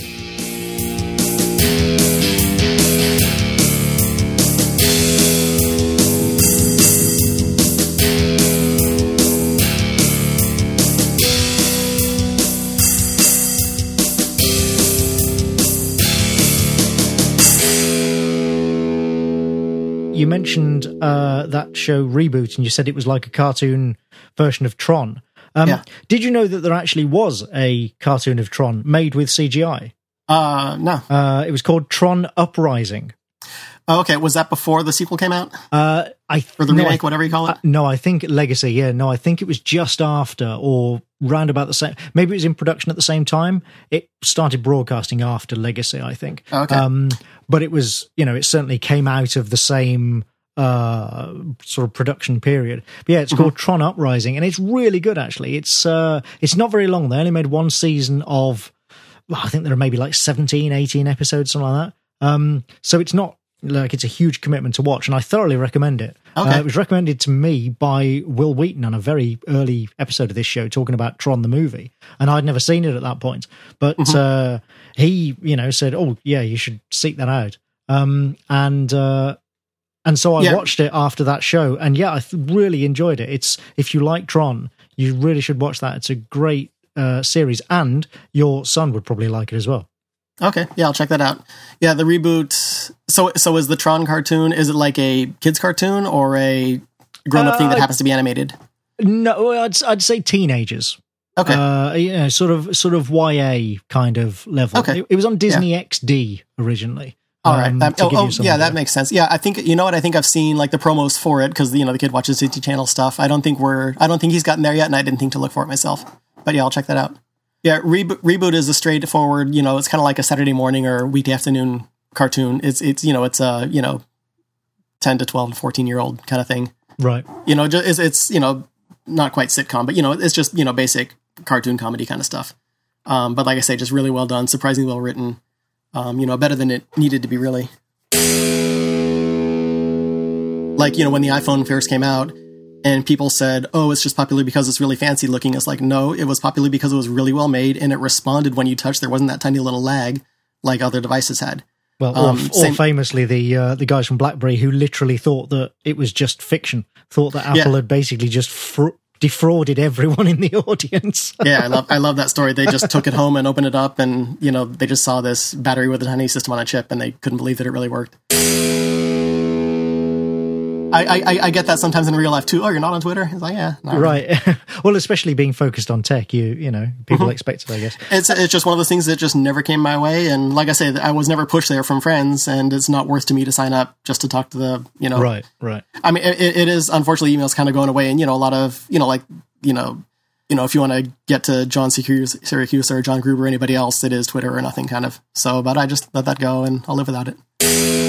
Speaker 1: You mentioned uh, that show Reboot, and you said it was like a cartoon version of Tron. Um,
Speaker 2: yeah.
Speaker 1: Did you know that there actually was a cartoon of Tron made with C G I?
Speaker 2: Uh, no.
Speaker 1: Uh, it was called Tron Uprising.
Speaker 2: Oh, okay. Was that before the sequel came out?
Speaker 1: Uh, I th-
Speaker 2: or the
Speaker 1: no,
Speaker 2: remake,
Speaker 1: I,
Speaker 2: whatever you call it?
Speaker 1: Uh, no, I think Legacy, yeah. No, I think it was just after or round about the same. Maybe it was in production at the same time. It started broadcasting after Legacy, I think.
Speaker 2: Okay.
Speaker 1: Um, but it was, you know, it certainly came out of the same uh, sort of production period. But yeah, it's mm-hmm. called Tron Uprising, and it's really good, actually. It's uh, it's not very long. They only made one season of, well, I think there are maybe like seventeen, eighteen episodes, something like that. Um, so it's not like it's a huge commitment to watch, and I thoroughly recommend it.
Speaker 2: Okay.
Speaker 1: Uh, it was recommended to me by Will Wheaton on a very early episode of this show, talking about Tron the movie, and I'd never seen it at that point. But mm-hmm. uh, he, you know, said, "Oh, yeah, you should seek that out." Um, and uh, and so I yeah. watched it after that show, and yeah, I th- really enjoyed it. It's if you like Tron, you really should watch that. It's a great uh, series, and your son would probably like it as well.
Speaker 2: Okay, yeah, I'll check that out. Yeah, the reboot. So, so is the Tron cartoon? Is it like a kids' cartoon or a grown-up uh, thing that happens to be animated?
Speaker 1: No, I'd I'd say teenagers.
Speaker 2: Okay,
Speaker 1: uh, you know, sort of sort of Y A kind of level.
Speaker 2: Okay,
Speaker 1: it, it was on Disney yeah. X D originally.
Speaker 2: All right.
Speaker 1: Um,
Speaker 2: um, oh, oh yeah, that makes sense. Yeah, I think you know what I think I've seen like the promos for it because you know the kid watches Disney Channel stuff. I don't think we're I don't think he's gotten there yet, and I didn't think to look for it myself. But yeah, I'll check that out. Yeah, Rebo- Reboot is a straightforward, you know, it's kind of like a Saturday morning or weekday afternoon cartoon. It's, it's you know, it's a, you know, ten to twelve to fourteen year old kind of thing.
Speaker 1: Right.
Speaker 2: You know, it's, it's, you know, not quite sitcom, but, you know, it's just, you know, basic cartoon comedy kind of stuff. Um, but like I say, just really well done, surprisingly well written, um, you know, better than it needed to be really. Like, you know, when the iPhone first came out, and people said, oh, it's just popular because it's really fancy looking. It's like, no, it was popular because it was really well made and it responded when you touched. There wasn't that tiny little lag like other devices had.
Speaker 1: Well,
Speaker 2: um,
Speaker 1: or, or famously, the uh, the guys from BlackBerry who literally thought that it was just fiction, thought that Apple yeah. had basically just fr- defrauded everyone in the audience.
Speaker 2: yeah, I love I love that story. They just took it home and opened it up and, you know, they just saw this battery with a tiny system on a chip and they couldn't believe that it really worked. I, I, I get that sometimes in real life too. Oh, you're not on Twitter? It's like, yeah.
Speaker 1: Right. Really. Well, especially being focused on tech, you you know, people mm-hmm. expect it, I guess.
Speaker 2: It's it's just one of those things that just never came my way. And like I say, I was never pushed there from friends, and it's not worth to me to sign up just to talk to the, you know.
Speaker 1: Right, right.
Speaker 2: I mean, it, it is, unfortunately, emails kind of going away. And, you know, a lot of, you know, like, you know, you know, if you want to get to John Syracuse, Syracuse or John Gruber or anybody else, it is Twitter or nothing kind of. So, but I just let that go and I'll live without it.